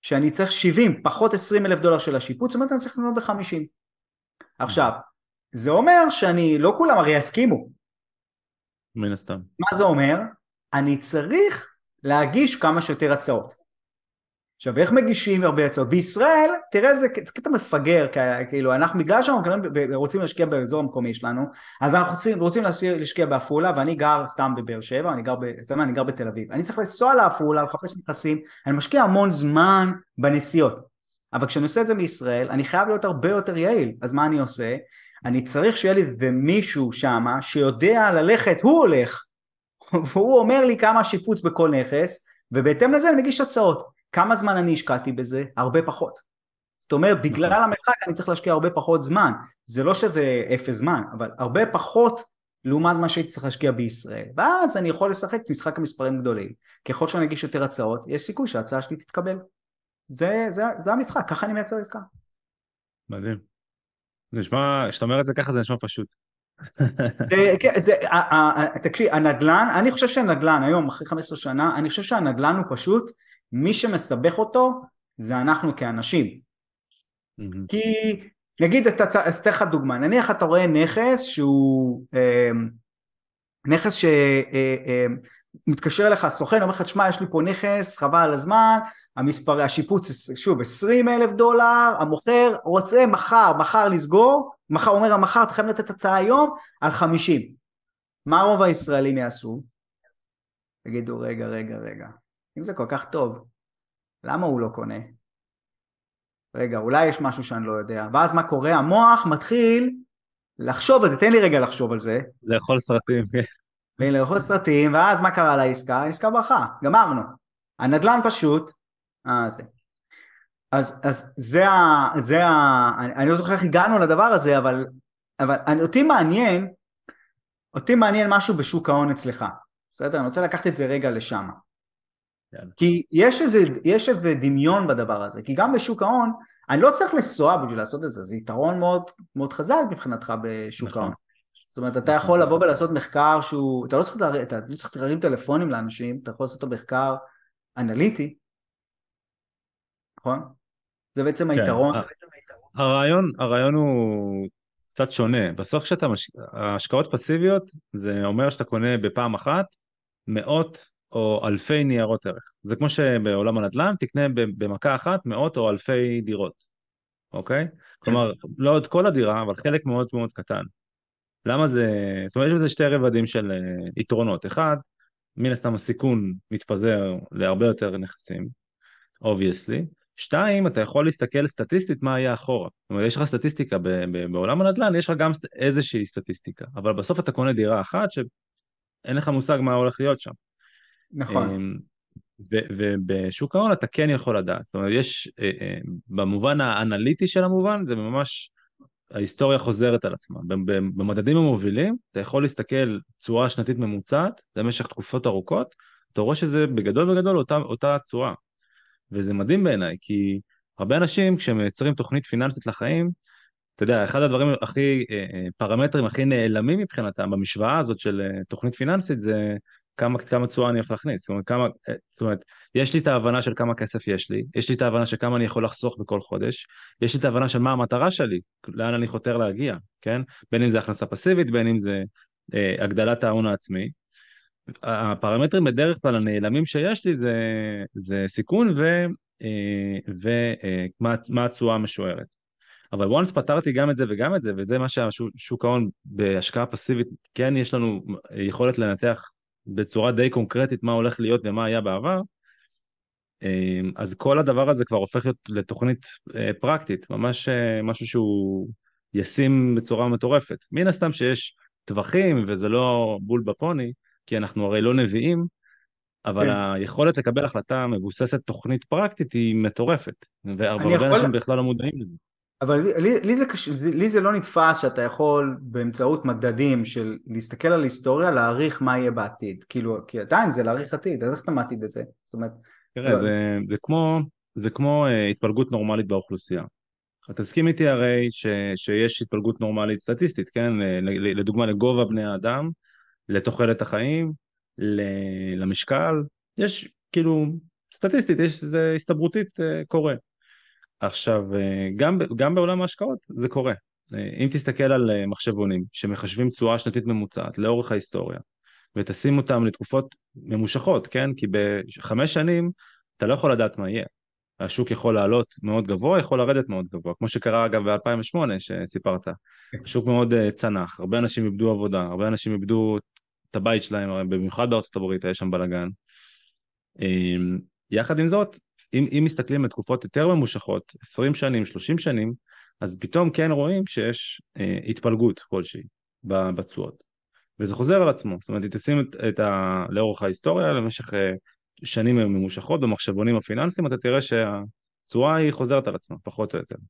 שאני צריך שבעים פחות עשרים אלף דולר של השיפוץ, זאת אומרת אני צריך לקנות ב-חמישים. עכשיו, זה אומר שאני, לא כולם הרי יסכימו. מן הסתם. מה זה אומר? אני צריך להגיש כמה שיותר הצעות. עכשיו, איך מגישים הרבה הצעות? בישראל, תראה, זה קטע מפגר, כאילו, אנחנו בגלל שאנחנו רוצים להשקיע באזור המקומי שלנו, אז אנחנו רוצים, רוצים להשקיע בעפולה, ואני גר סתם בבאר שבע, אני גר, סתם, אני גר בתל אביב. אני צריך לנסוע לעפולה, לחפש נכסים, אני משקיע המון זמן בנסיעות. אבל כשאני עושה את זה מישראל, אני חייב להיות הרבה יותר יעיל. אז מה אני עושה? אני צריך שיהיה לי איזה מישהו שמה, שיודע ללכת, הוא הולך, והוא אומר לי כמה שיפוץ בכל נכס, ובהתאם לזה אני מגיש הצעות. כמה זמן אני השקעתי בזה? הרבה פחות. זאת אומרת, בגלל נכון. המרחק אני צריך להשקיע הרבה פחות זמן. זה לא שזה אפס זמן, אבל הרבה פחות לעומת מה שהייתי צריך להשקיע בישראל. ואז אני יכול לשחק משחק המספרים גדולים. ככל שאני אגיש יותר הצעות, יש סיכוי שההצעה שלי תתקבל. זה, זה, זה המשחק, ככה אני מייצר עסקה. מדהים. נשמע, כשאתה אומר את זה ככה זה נשמע פשוט. זה, כן, זה, תקשיב, הנדלן, אני חושב שהנדלן היום, אחרי חמש עשרה שנה, אני חושב שהנדלן הוא פשוט, מי שמסבך אותו, זה אנחנו כאנשים. כי, נגיד, אתה, אתן לך דוגמה, נניח אתה רואה נכס שהוא, אה, נכס שמתקשר אליך הסוכן, אומר לך, תשמע, יש לי פה נכס, חבל על הזמן, המספר, השיפוץ, שוב, עשרים אלף דולר, המוכר רוצה מחר, מחר לסגור, מחר אומר, המחר אתה חייב לתת הצעה היום על חמישים. מה רוב הישראלים יעשו? תגידו, רגע, רגע, רגע, אם זה כל כך טוב, למה הוא לא קונה? רגע, אולי יש משהו שאני לא יודע. ואז מה קורה? המוח מתחיל לחשוב על זה, תן לי רגע לחשוב על זה. לאכול סרטים. לאכול סרטים, ואז מה קרה לעסקה? העסקה ברכה, גמרנו. הנדל"ן פשוט, אה, זה. אז, אז זה ה... זה ה אני, אני לא זוכר איך הגענו לדבר הזה, אבל, אבל אני, אותי מעניין, אותי מעניין משהו בשוק ההון אצלך. בסדר? אני רוצה לקחת את זה רגע לשם. כי יש איזה, יש איזה דמיון בדבר הזה, כי גם בשוק ההון, אני לא צריך לנסוע בשביל לעשות את זה, זה יתרון מאוד, מאוד חזק מבחינתך בשוק נכון. ההון. זאת אומרת, אתה נכון. יכול לבוא ולעשות מחקר שהוא, אתה לא צריך, אתה לא צריך להרים טלפונים לאנשים, אתה יכול לעשות אותו מחקר אנליטי, נכון? זה בעצם כן. היתרון. הרעיון, הרעיון הוא קצת שונה. בסוף כשאתה, מש... ההשקעות פסיביות, זה אומר שאתה קונה בפעם אחת מאות או אלפי ניירות ערך. זה כמו שבעולם הנדל"ן תקנה במכה אחת מאות או אלפי דירות, אוקיי? כלומר, לא את כל הדירה, אבל חלק מאוד מאוד קטן. למה זה, זאת אומרת, יש בזה שתי רבדים של uh, יתרונות. אחד, מן הסתם הסיכון מתפזר להרבה יותר נכסים, obviously. שתיים, אתה יכול להסתכל סטטיסטית מה היה אחורה. זאת אומרת, יש לך סטטיסטיקה ב- ב- בעולם הנדל"ן, יש לך גם איזושהי סטטיסטיקה, אבל בסוף אתה קונה דירה אחת שאין לך מושג מה הולך להיות שם. נכון. אמ, ו- ובשוק ההון אתה כן יכול לדעת. זאת אומרת, יש, אה, אה, במובן האנליטי של המובן, זה ממש, ההיסטוריה חוזרת על עצמה. במדדים המובילים, אתה יכול להסתכל צורה שנתית ממוצעת, למשך תקופות ארוכות, אתה רואה שזה בגדול בגדול אותה, אותה צורה. וזה מדהים בעיניי, כי הרבה אנשים כשהם מייצרים תוכנית פיננסית לחיים, אתה יודע, אחד הדברים הכי, אה, אה, פרמטרים הכי נעלמים מבחינתם במשוואה הזאת של אה, תוכנית פיננסית זה כמה, כמה תשואה אני הולך להכניס. זאת אומרת, כמה, אה, זאת אומרת, יש לי את ההבנה של כמה כסף יש לי, יש לי את ההבנה של כמה אני יכול לחסוך בכל חודש, יש לי את ההבנה של מה המטרה שלי, לאן אני חותר להגיע, כן? בין אם זה הכנסה פסיבית, בין אם זה אה, הגדלת ההון העצמי. הפרמטרים בדרך כלל הנעלמים שיש לי זה, זה סיכון ומה ו, אה, ומה, מה התשואה המשוערת. אבל once פתרתי גם את זה וגם את זה, וזה מה שהשוק ההון בהשקעה פסיבית, כן יש לנו יכולת לנתח בצורה די קונקרטית מה הולך להיות ומה היה בעבר, אז כל הדבר הזה כבר הופך להיות לתוכנית פרקטית, ממש משהו שהוא ישים בצורה מטורפת. מן הסתם שיש טווחים וזה לא בול בפוני, כי אנחנו הרי לא נביאים, אבל כן. היכולת לקבל החלטה מבוססת תוכנית פרקטית היא מטורפת, אני והרבה יכול, אנשים בכלל לא מודעים לזה. אבל לי, לי, לי, זה קש... לי זה לא נתפס שאתה יכול באמצעות מדדים של להסתכל על היסטוריה, להעריך מה יהיה בעתיד. כאילו, כי עדיין זה להעריך עתיד, אז איך אתה מעתיד את זה? זאת אומרת, תראה, לא, זה, זה כמו, זה כמו uh, התפלגות נורמלית באוכלוסייה. אתה תסכים איתי הרי ש, שיש התפלגות נורמלית סטטיסטית, כן? ל- לדוגמה לגובה בני האדם, לתוחלת החיים, ל- למשקל, יש כאילו סטטיסטית, יש, זה הסתברותית אה, קורה. עכשיו, אה, גם, ב- גם בעולם ההשקעות זה קורה. אה, אם תסתכל על אה, מחשבונים שמחשבים תשואה שנתית ממוצעת לאורך ההיסטוריה, ותשים אותם לתקופות ממושכות, כן? כי בחמש שנים אתה לא יכול לדעת מה יהיה. השוק יכול לעלות מאוד גבוה, יכול לרדת מאוד גבוה, כמו שקרה אגב ב-אלפיים ושמונה שסיפרת. השוק מאוד uh, צנח, הרבה אנשים איבדו עבודה, הרבה אנשים איבדו את הבית שלהם, הרי במיוחד בארצות הברית היה שם בלאגן. Um, יחד עם זאת, אם, אם מסתכלים על תקופות יותר ממושכות, עשרים שנים, שלושים שנים, אז פתאום כן רואים שיש uh, התפלגות כלשהי בתשואות. וזה חוזר על עצמו, זאת אומרת, תשים את, את ה... לאורך ההיסטוריה, למשך uh, שנים ממושכות במחשבונים הפיננסיים, אתה תראה שהתשואה היא חוזרת על עצמה, פחות או יותר.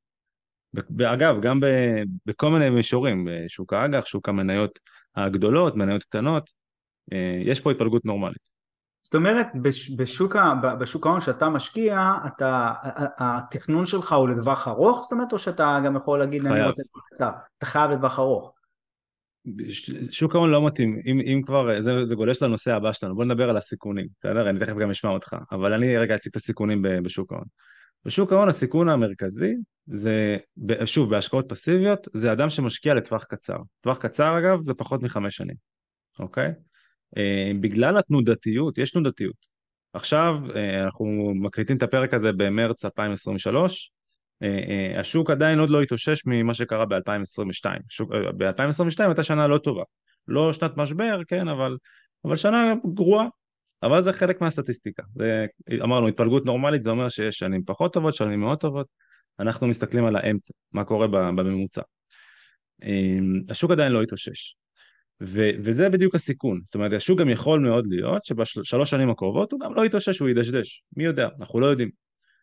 ואגב, גם ב, בכל מיני מישורים, בשוק האג"ח, שוק המניות הגדולות, מניות קטנות, uh, יש פה התפלגות נורמלית. זאת אומרת, בש- בשוק, ה- ב- בשוק ההון שאתה משקיע, אתה, ה- ה- התכנון שלך הוא לטווח ארוך, זאת אומרת, או שאתה גם יכול להגיד, אני חייב. רוצה לטווח קצר, אתה חייב לטווח ארוך. ש- שוק ההון לא מתאים, אם, אם כבר, זה, זה גולש לנושא הבא שלנו, בוא נדבר על הסיכונים, בסדר? אני תכף גם אשמע אותך, אבל אני רגע אציג את הסיכונים ב- בשוק ההון. בשוק ההון הסיכון המרכזי זה, ב- שוב, בהשקעות פסיביות, זה אדם שמשקיע לטווח קצר. טווח קצר אגב זה פחות מחמש שנים, אוקיי? אה, בגלל התנודתיות, יש תנודתיות. עכשיו אה, אנחנו מקליטים את הפרק הזה במרץ אלפיים עשרים ושלוש, אה, אה, השוק עדיין עוד לא התאושש ממה שקרה ב-אלפיים עשרים ושתיים. שוק- אה, ב-אלפיים עשרים ושתיים הייתה שנה לא טובה. לא שנת משבר, כן, אבל, אבל שנה גרועה. אבל זה חלק מהסטטיסטיקה. זה, אמרנו, התפלגות נורמלית זה אומר שיש שנים פחות טובות, שנים מאוד טובות. אנחנו מסתכלים על האמצע, מה קורה ב- בממוצע. אה, השוק עדיין לא התאושש. ו- וזה בדיוק הסיכון. זאת אומרת, השוק גם יכול מאוד להיות שבשלוש שנים הקרובות הוא גם לא יתאושש, הוא ידשדש. מי יודע, אנחנו לא יודעים.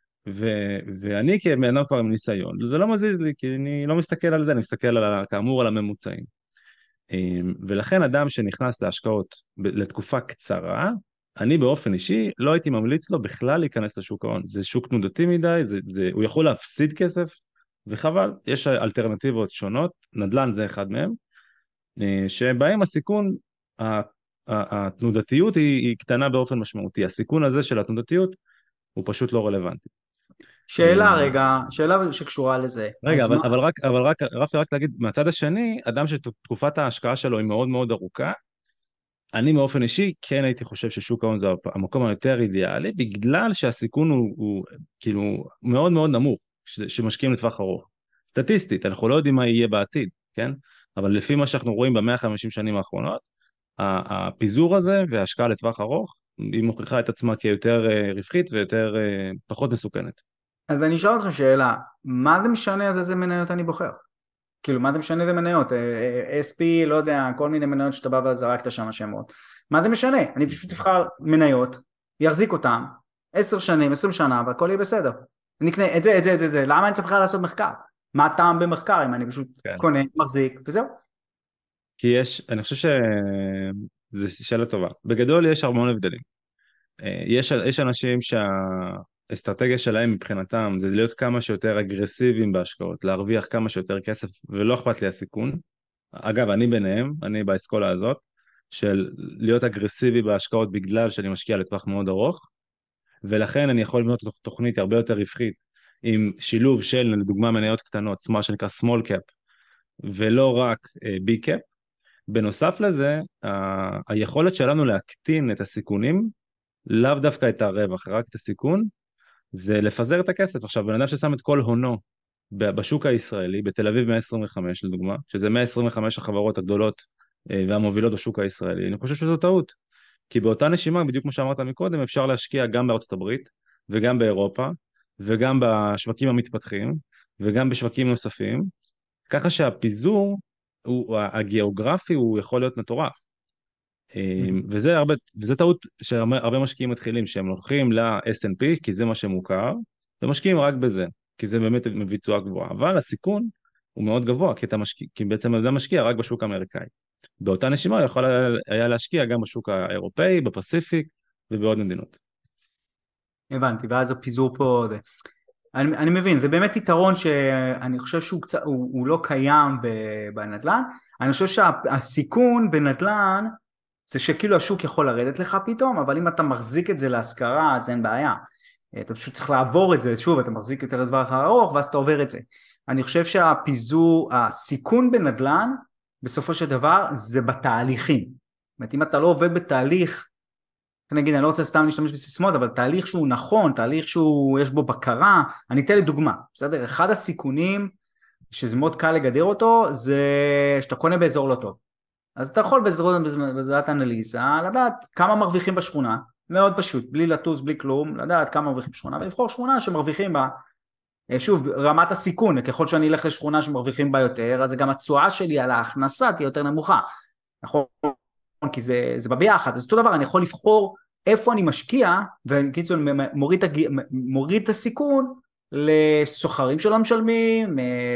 ו- ואני כבן אדם כבר עם ניסיון, זה לא מזיז לי, כי אני לא מסתכל על זה, אני מסתכל על, ה- כאמור על הממוצעים. אמ, ולכן אדם שנכנס להשקעות ב- לתקופה קצרה, אני באופן אישי לא הייתי ממליץ לו בכלל להיכנס לשוק ההון. זה שוק תנודתי מדי, זה, זה, הוא יכול להפסיד כסף, וחבל, יש אלטרנטיבות שונות, נדל"ן זה אחד מהם, אה, שבהם הסיכון, ה- ה- התנודתיות היא, היא קטנה באופן משמעותי. הסיכון הזה של התנודתיות הוא פשוט לא רלוונטי. שאלה אה, רגע, שאלה שקשורה לזה, רגע, אז אבל, מה, אבל רק, אבל רק, רפי, רק להגיד, מהצד השני, אדם שתקופת ההשקעה שלו היא מאוד מאוד ארוכה, אני באופן אישי כן הייתי חושב ששוק ההון זה המקום היותר אידיאלי, בגלל שהסיכון הוא, הוא כאילו מאוד מאוד נמוך, ש- שמשקיעים לטווח ארוך. סטטיסטית, אנחנו לא יודעים מה יהיה בעתיד, כן? אבל לפי מה שאנחנו רואים ב-מאה וחמישים שנים האחרונות, ה- הפיזור הזה וההשקעה לטווח ארוך, היא מוכיחה את עצמה כיותר אה, רווחית ויותר אה, פחות מסוכנת. אז אני אשאל אותך שאלה, מה זה משנה אז איזה מניות אני בוחר? כאילו, מה זה משנה איזה מניות? אס פי, לא יודע, כל מיני מניות שאתה בא וזרקת שם שמות. מה זה משנה? אני פשוט אבחר מניות, יחזיק אותן, עשר שנים, עשרים שנה, והכל יהיה בסדר. אני אקנה את זה, את זה, את זה, את זה. למה אני צריך בכלל לעשות מחקר? מה הטעם במחקר אם אני פשוט כן. קונה, מחזיק, וזהו. כי יש, אני חושב שזו שאלה טובה. בגדול יש המון הבדלים. אה, יש, יש אנשים שהאסטרטגיה שלהם מבחינתם זה להיות כמה שיותר אגרסיביים בהשקעות, להרוויח כמה שיותר כסף, ולא אכפת לי הסיכון. אגב, אני ביניהם, אני באסכולה הזאת, של להיות אגרסיבי בהשקעות בגלל שאני משקיע לטווח מאוד ארוך, ולכן אני יכול לבנות תוכנית הרבה יותר רווחית, עם שילוב של, לדוגמה, מניות קטנות, מה שנקרא small cap, ולא רק אה, big cap. בנוסף לזה, ה- היכולת שלנו להקטין את הסיכונים, לאו דווקא את הרווח, רק את הסיכון, זה לפזר את הכסף. עכשיו, בן אדם ששם את כל הונו ב- בשוק הישראלי, בתל אביב מאה עשרים וחמש לדוגמה, שזה מאה עשרים וחמש החברות הגדולות אה, והמובילות בשוק הישראלי, אני חושב שזו טעות. כי באותה נשימה, בדיוק כמו שאמרת מקודם, אפשר להשקיע גם בארצות הברית, וגם באירופה, וגם בשווקים המתפתחים, וגם בשווקים נוספים, ככה שהפיזור הוא, הגיאוגרפי הוא יכול להיות מטורף. וזה הרבה, וזה טעות שהרבה הרבה משקיעים מתחילים, שהם הולכים ל-אס אנד פי, כי זה מה שמוכר, ומשקיעים רק בזה, כי זה באמת מביא תשואה גבוהה. אבל הסיכון הוא מאוד גבוה, כי, אתה משקיע, כי בעצם אתה משקיע רק בשוק האמריקאי. באותה נשימה הוא יכול היה להשקיע גם בשוק האירופאי, בפסיפיק ובעוד מדינות. הבנתי, ואז הפיזור פה, זה. אני, אני מבין, זה באמת יתרון שאני חושב שהוא קצת, הוא, הוא לא קיים בנדל"ן. אני חושב שהסיכון בנדל"ן זה שכאילו השוק יכול לרדת לך פתאום, אבל אם אתה מחזיק את זה להשכרה אז אין בעיה. אתה פשוט צריך לעבור את זה, שוב, אתה מחזיק יותר לטווח ארוך, ואז אתה עובר את זה. אני חושב שהפיזור, הסיכון בנדל"ן, בסופו של דבר, זה בתהליכים. זאת אומרת, אם אתה לא עובד בתהליך, אני אגיד, אני לא רוצה סתם להשתמש בסיסמאות, אבל תהליך שהוא נכון, תהליך שהוא, יש בו בקרה, אני אתן לי דוגמה, בסדר? אחד הסיכונים, שזה מאוד קל לגדר אותו, זה שאתה קונה באזור לא טוב. אז אתה יכול בעזרת אנליזה, לדעת כמה מרוויחים בשכונה, מאוד פשוט, בלי לטוס, בלי כלום, לדעת כמה מרוויחים בשכונה, ולבחור שכונה שמרוויחים בה, שוב, רמת הסיכון, ככל שאני אלך לשכונה שמרוויחים בה יותר, אז גם התשואה שלי על ההכנסה תהיה יותר נמוכה, נכון? כי זה, זה בביחד, אז אותו דבר, אני יכול לבחור איפה אני משקיע, וקיצור, מוריד, מוריד את הסיכון, לסוחרים שלא משלמים,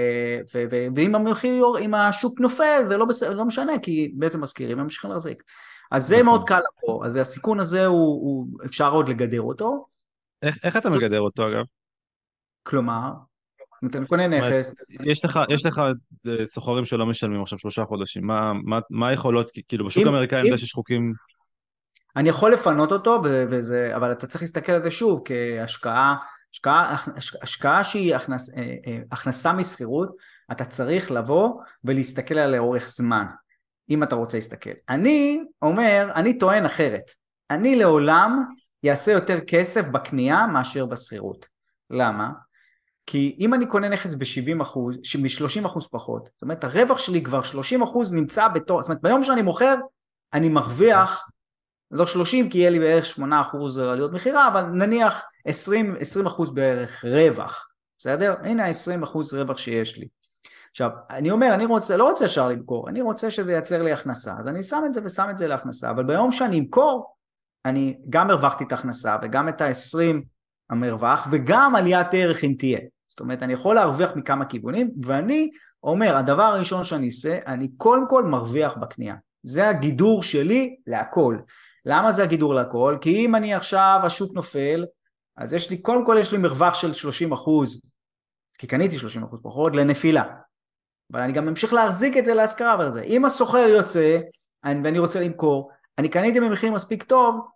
ואם המחיר, אם השוק נופל, זה לא, לא משנה, כי בעצם מזכירים, הם ממשיכים להחזיק. אז זה מאוד קל פה, אז הסיכון הזה הוא, הוא אפשר עוד לגדר אותו. איך, איך אתה מגדר אותו אגב? כלומר, אם אתה קונה נכס... יש לך, יש לך סוחרים שלא משלמים עכשיו שלושה חודשים, מה, מה, מה היכולות, כאילו בשוק האמריקאי אני יודע שיש חוקים... אני יכול לפנות אותו, וזה, אבל אתה צריך להסתכל על זה שוב, כהשקעה, השקעה, השקעה שהיא הכנס, הכנסה מסחירות, אתה צריך לבוא ולהסתכל עליה לאורך זמן, אם אתה רוצה להסתכל. אני אומר, אני טוען אחרת, אני לעולם יעשה יותר כסף בקנייה מאשר בסחירות. למה? כי אם אני קונה נכס ב-שבעים אחוז, ב-שלושים אחוז פחות, זאת אומרת, הרווח שלי כבר שלושים אחוז נמצא בתור, זאת אומרת, ביום שאני מוכר, אני מרוויח, לא שלושים, כי יהיה לי בערך שמונה אחוז עליות מחירה, אבל נניח עשרים אחוז בערך רווח, בסדר? הנה ה-עשרים אחוז רווח שיש לי. עכשיו, אני אומר, אני רוצה, לא רוצה ישר למכור, אני רוצה שזה ייצר לי הכנסה, אז אני שם את זה ושם את זה להכנסה, אבל ביום שאני אמכור, אני גם הרווחתי את ההכנסה, וגם את ה-עשרים המרווח, וגם עליית ערך אם תהיה. זאת אומרת, אני יכול להרוויח מכמה כיוונים, ואני אומר, הדבר הראשון שאני אעשה, אני קודם כל מרוויח בקנייה. זה הגידור שלי להכל. למה זה הגידור להכל? כי אם אני עכשיו, השוק נופל, אז יש לי, קודם כל יש לי מרווח של שלושים אחוז, כי קניתי שלושים אחוז פחות, לנפילה. אבל אני גם ממשיך להחזיק את זה להשכרה וזה. אם הסוחר יוצא, ואני רוצה למכור, אני קניתי במחיר מספיק טוב,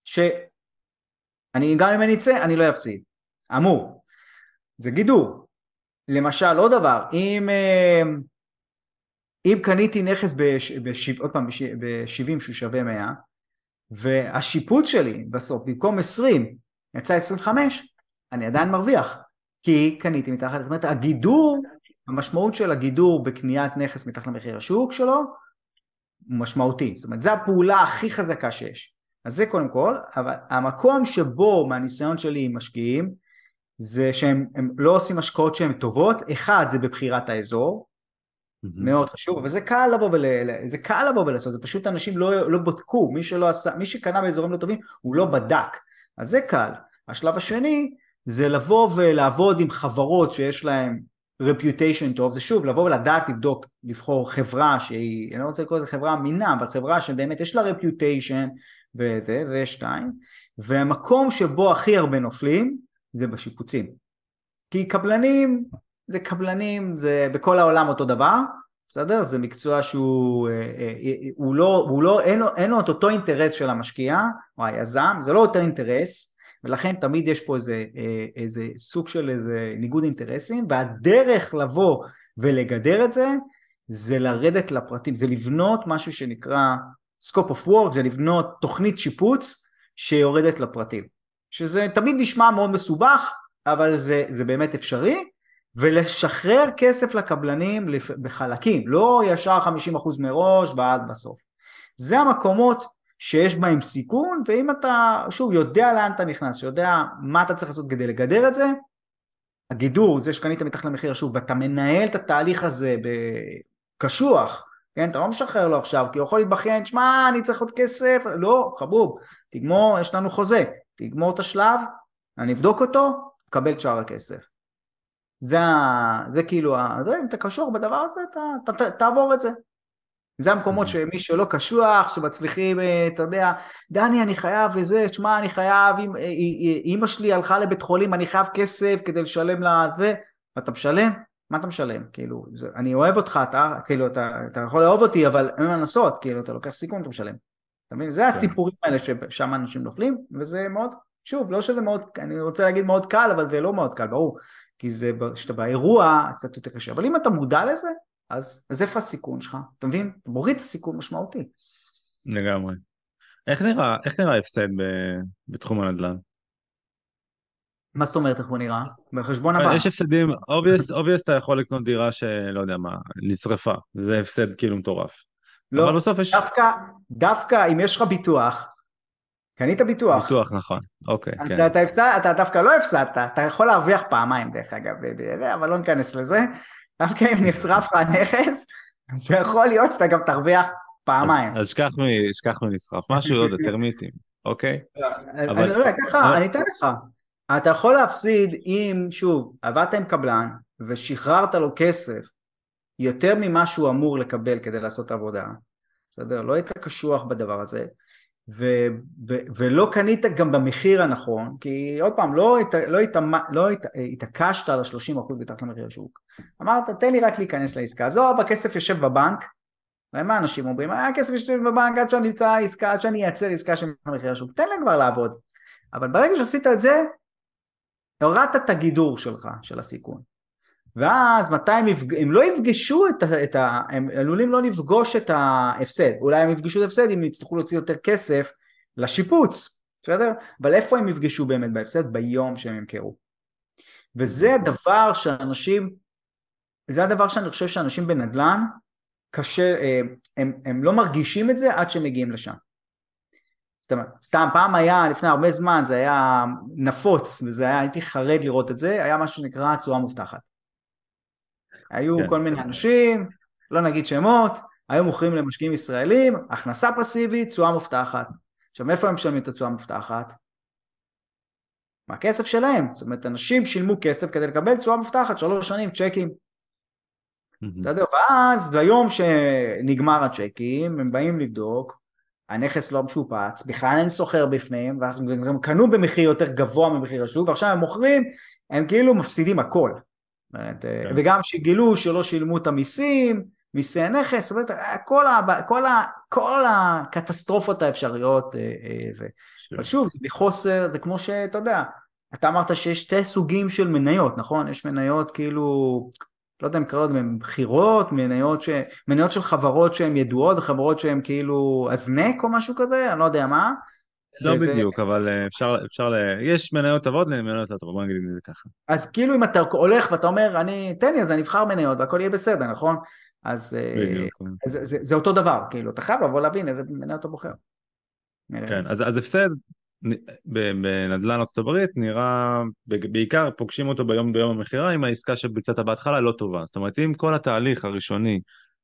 שאני, גם אם אני אצא, אני לא אפסיד. אמור. זה גידור. למשל, עוד דבר, אם, אם קניתי נכס בשבעים, עוד פעם, ב-שבעים שהוא שווה מאה, והשיפוט שלי בסוף, במקום עשרים, יצא עשרים וחמש, אני עדיין מרוויח, כי קניתי מתחת, זאת אומרת, הגידור, המשמעות של הגידור בקניית נכס מתחת למחיר השוק שלו, הוא משמעותי, זאת אומרת, זו הפעולה הכי חזקה שיש. אז זה קודם כל, אבל המקום שבו, מהניסיון שלי עם משקיעים, זה שהם לא עושים השקעות שהן טובות, אחד זה בבחירת האזור, מאוד חשוב, אבל זה קל לבוא ול... זה קל לבוא ולעשות, זה פשוט אנשים לא, לא בדקו, מי שלא עשה, מי שקנה באזורים לא טובים, הוא לא בדק, אז זה קל. השלב השני, זה לבוא ולעבוד עם חברות שיש להם reputation טוב, זה שוב, לבוא ולדעת לבדוק, לבחור חברה שהיא, אני לא רוצה לקרוא לזה חברה אמינה, אבל חברה שבאמת יש לה reputation, וזה, זה שתיים, והמקום שבו הכי הרבה נופלים, זה בשיפוצים. כי קבלנים, זה קבלנים, זה בכל העולם אותו דבר, בסדר? זה מקצוע שהוא, הוא לא, הוא לא, אין לו, אין לו את אותו אינטרס של המשקיע, או היזם, זה לא אותו אינטרס, ולכן תמיד יש פה איזה, איזה סוג של איזה ניגוד אינטרסים, והדרך לבוא ולגדר את זה, זה לרדת לפרטים, זה לבנות משהו שנקרא scope of work, זה לבנות תוכנית שיפוץ שיורדת לפרטים, שזה תמיד נשמע מאוד מסובך, אבל זה, זה באמת אפשרי, ולשחרר כסף לקבלנים בחלקים, לא ישר חמישים אחוז מראש ועד בסוף. זה המקומות שיש בהם סיכון, ואם אתה, שוב, יודע לאן אתה נכנס, יודע מה אתה צריך לעשות כדי לגדר את זה, הגידור, זה שקנית מתחת למחיר השוק, ואתה מנהל את התהליך הזה בקשוח, כן, אתה לא משחרר לו עכשיו, כי הוא יכול להתבכיין, שמה, אני צריך עוד כסף, לא, חבוב, תגמור, יש לנו חוזה, תגמור את השלב, אני אבדוק אותו, קבל את שאר הכסף. זה, זה כאילו, זה, אם אתה קשור בדבר הזה, אתה, אתה, תעבור את זה. זה המקומות שמי שלא קשוח, שמצליחים, אתה יודע, דני, אני חייב וזה, תשמע, אני חייב, אמא שלי הלכה לבית חולים, אני חייב כסף כדי לשלם לה זה, ואתה משלם? מה אתה משלם? כאילו, זה, אני אוהב אותך, אתה, כאילו, אתה, אתה יכול לאהוב אותי, אבל אין מה לעשות, כאילו, אתה לוקח סיכון, אתה משלם. אתה מבין? זה הסיפורים האלה ששם אנשים נופלים, וזה מאוד שוב, לא שזה מאוד, אני רוצה להגיד מאוד קל, אבל זה לא מאוד קל, ברור, כי זה, כשאתה באירוע, קצת יותר קשה, אבל אם אתה מודע לזה, אז, אז איפה הסיכון שלך? אתה מבין? אתה מוריד את הסיכון משמעותי. לגמרי. איך נראה, איך נראה הפסד ב, בתחום הנדל"ן? מה זאת אומרת, איך הוא נראה? בחשבון יש הבנק. הפסדים, obvious, obvious אתה יכול לקנות דירה שלא יודע מה, נשרפה, זה הפסד כאילו מטורף. אבל לא, בסוף יש דווקא, דווקא אם יש לך ביטוח, קנית ביטוח, ביטוח, נכון, אוקיי, אז כן. אתה הפסד, אתה דווקא לא הפסדת, אתה יכול להרוויח פעמיים דרך אגב, אבל לא ניכנס לזה, דווקא אם נשרף לך הנכס, זה יכול להיות שאתה גם תרוויח אז, פעמיים. אז שכח מ- שכח מנשרף, משהו עוד, טרמיטים, אוקיי? אני אבל, לא יודע, ככה, אבל, אני אתן לך, אתה יכול להפסיד אם, שוב, עבדת עם קבלן ושחררת לו כסף יותר ממה שהוא אמור לקבל כדי לעשות עבודה, בסדר? לא היית קשוח בדבר הזה, ו, ו, ולא קנית גם במחיר הנכון, כי עוד פעם, לא, הת, לא, הת, לא הת, התעקשת על ה-שלושים אחוז מתחת למחיר השוק. אמרת, תן לי רק להיכנס לעסקה, זו, הכסף יושב בבנק, ומה אנשים אומרים? אה, הכסף יושב בבנק עד שאני אמצא עסקה, עד שאני אייצר עסקה של מחיר השוק, תן להם כבר לעבוד. אבל ברגע שעשית את זה, הורדת את הגידור שלך, של הסיכון. ואז מתי הם, יפג... הם לא יפגשו את ה... את ה... הם עלולים לא לפגוש את ההפסד, אולי הם יפגשו את ההפסד אם יצטרכו להוציא יותר כסף לשיפוץ, בסדר? אבל איפה הם יפגשו באמת בהפסד? ביום שהם ימכרו. וזה הדבר שאנשים, זה הדבר שאני חושב שאנשים בנדל"ן, קשה, הם, הם לא מרגישים את זה עד שהם מגיעים לשם. סתם, סתם פעם היה, לפני הרבה זמן, זה היה נפוץ, וזה היה, הייתי חרד לראות את זה, היה משהו שנקרא תשואה מובטחת. היו כן, כל מיני אנשים, לא נגיד שמות, היו מוכרים למשקיעים ישראלים, הכנסה פסיבית, תשואה מובטחת. עכשיו, מאיפה הם משלמים את התשואה המובטחת? מהכסף שלהם. זאת אומרת, אנשים שילמו כסף כדי לקבל תשואה מובטחת, שלוש שנים, צ'קים. מהמם. בסדר? ואז, ביום שנגמר הצ'קים, הם באים לבדוק, הנכס לא משופץ, בכלל אין סוחר בפניהם, והם קנו במחיר יותר גבוה ממחיר השוק, ועכשיו הם מוכרים, הם כאילו מפסידים הכל. כן, וגם שגילו שלא שילמו את המיסים, מיסי הנכס, זאת אומרת, כל, ה, כל, ה, כל הקטסטרופות האפשריות, זה. אבל שוב. שוב, זה בחוסר, זה כמו שאתה יודע, אתה אמרת שיש שתי סוגים של מניות, נכון? יש מניות כאילו, לא יודע אם קראו לזה בחירות, מניות, ש... מניות של חברות שהן ידועות, וחברות שהן כאילו הזנק או משהו כזה, אני לא יודע מה, לא וזה, בדיוק, אבל אה, אפשר, אפשר ל... יש מניות טובות ומניות לא טובות, בוא נגיד את זה ככה. אז כאילו אם אתה הולך ואתה אומר, אני, תן לי, אז אני אבחר מניות והכל יהיה בסדר, נכון? אז, אה, בדיוק. אז זה, זה, זה אותו דבר, כאילו, אתה חייב לבוא להבין איזה מניות אתה בוחר. נראה לי. כן, אז, אז הפסד ב- בנדל"ן ארצות הברית נראה, ב- בעיקר פוגשים אותו ביום ביום המכירה אם העסקה שביצעת בהתחלה לא טובה. זאת אומרת, אם כל התהליך הראשוני,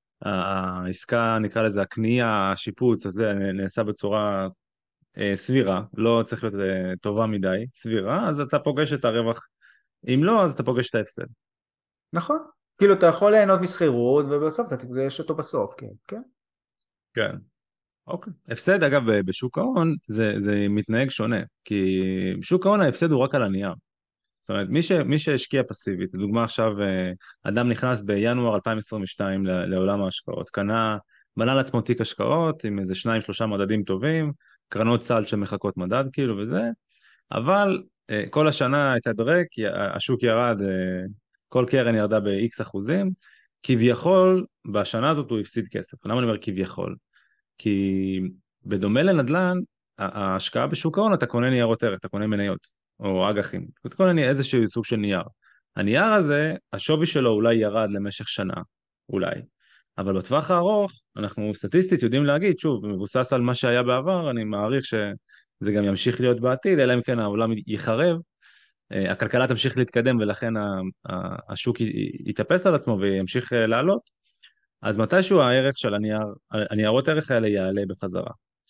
העסקה, נקרא לזה הקנייה, השיפוץ הזה נעשה בצורה אה, סבירה, לא צריך להיות אה, טובה מדי, סבירה, אז אתה פוגש את הרווח. אם לא, אז אתה פוגש את ההפסד. נכון. כאילו, אתה יכול ליהנות מסחירות, ובסוף אתה תפגש אותו בסוף, כן, כן. כן. אוקיי. הפסד, אגב, ב- בשוק ההון זה, זה מתנהג שונה, כי בשוק ההון ההפסד הוא רק על הנייר. זאת אומרת, מי, ש, מי שהשקיע פסיבית, לדוגמה עכשיו, אה, אדם נכנס בינואר אלפיים עשרים ושתיים ל- לעולם ההשקעות, קנה, בנה לעצמו תיק השקעות עם איזה שניים שלושה מדדים טובים, קרנות סל שמחכות מדד כאילו וזה, אבל אה, כל השנה התהדרק, י- השוק ירד, אה, כל קרן ירדה ב-X אחוזים, כביכול בשנה הזאת הוא הפסיד כסף. למה אני אומר כביכול? כי בדומה לנדל"ן, ה- ההשקעה בשוק ההון אתה קונה ניירות ערך, אתה קונה מניות או אג"חים, אתה קונה איזשהו סוג של נייר. הנייר הזה, השווי שלו אולי ירד למשך שנה, אולי, אבל בטווח הארוך אנחנו סטטיסטית יודעים להגיד, שוב, מבוסס על מה שהיה בעבר, אני מעריך שזה גם ימשיך להיות בעתיד, אלא אם כן העולם ייחרב, אה, הכלכלה תמשיך להתקדם ולכן ה- ה- השוק י- יתאפס על עצמו וימשיך אה, לעלות, אז מתישהו הערך של הנייר, הניירות ערך האלה יעלה בחזרה.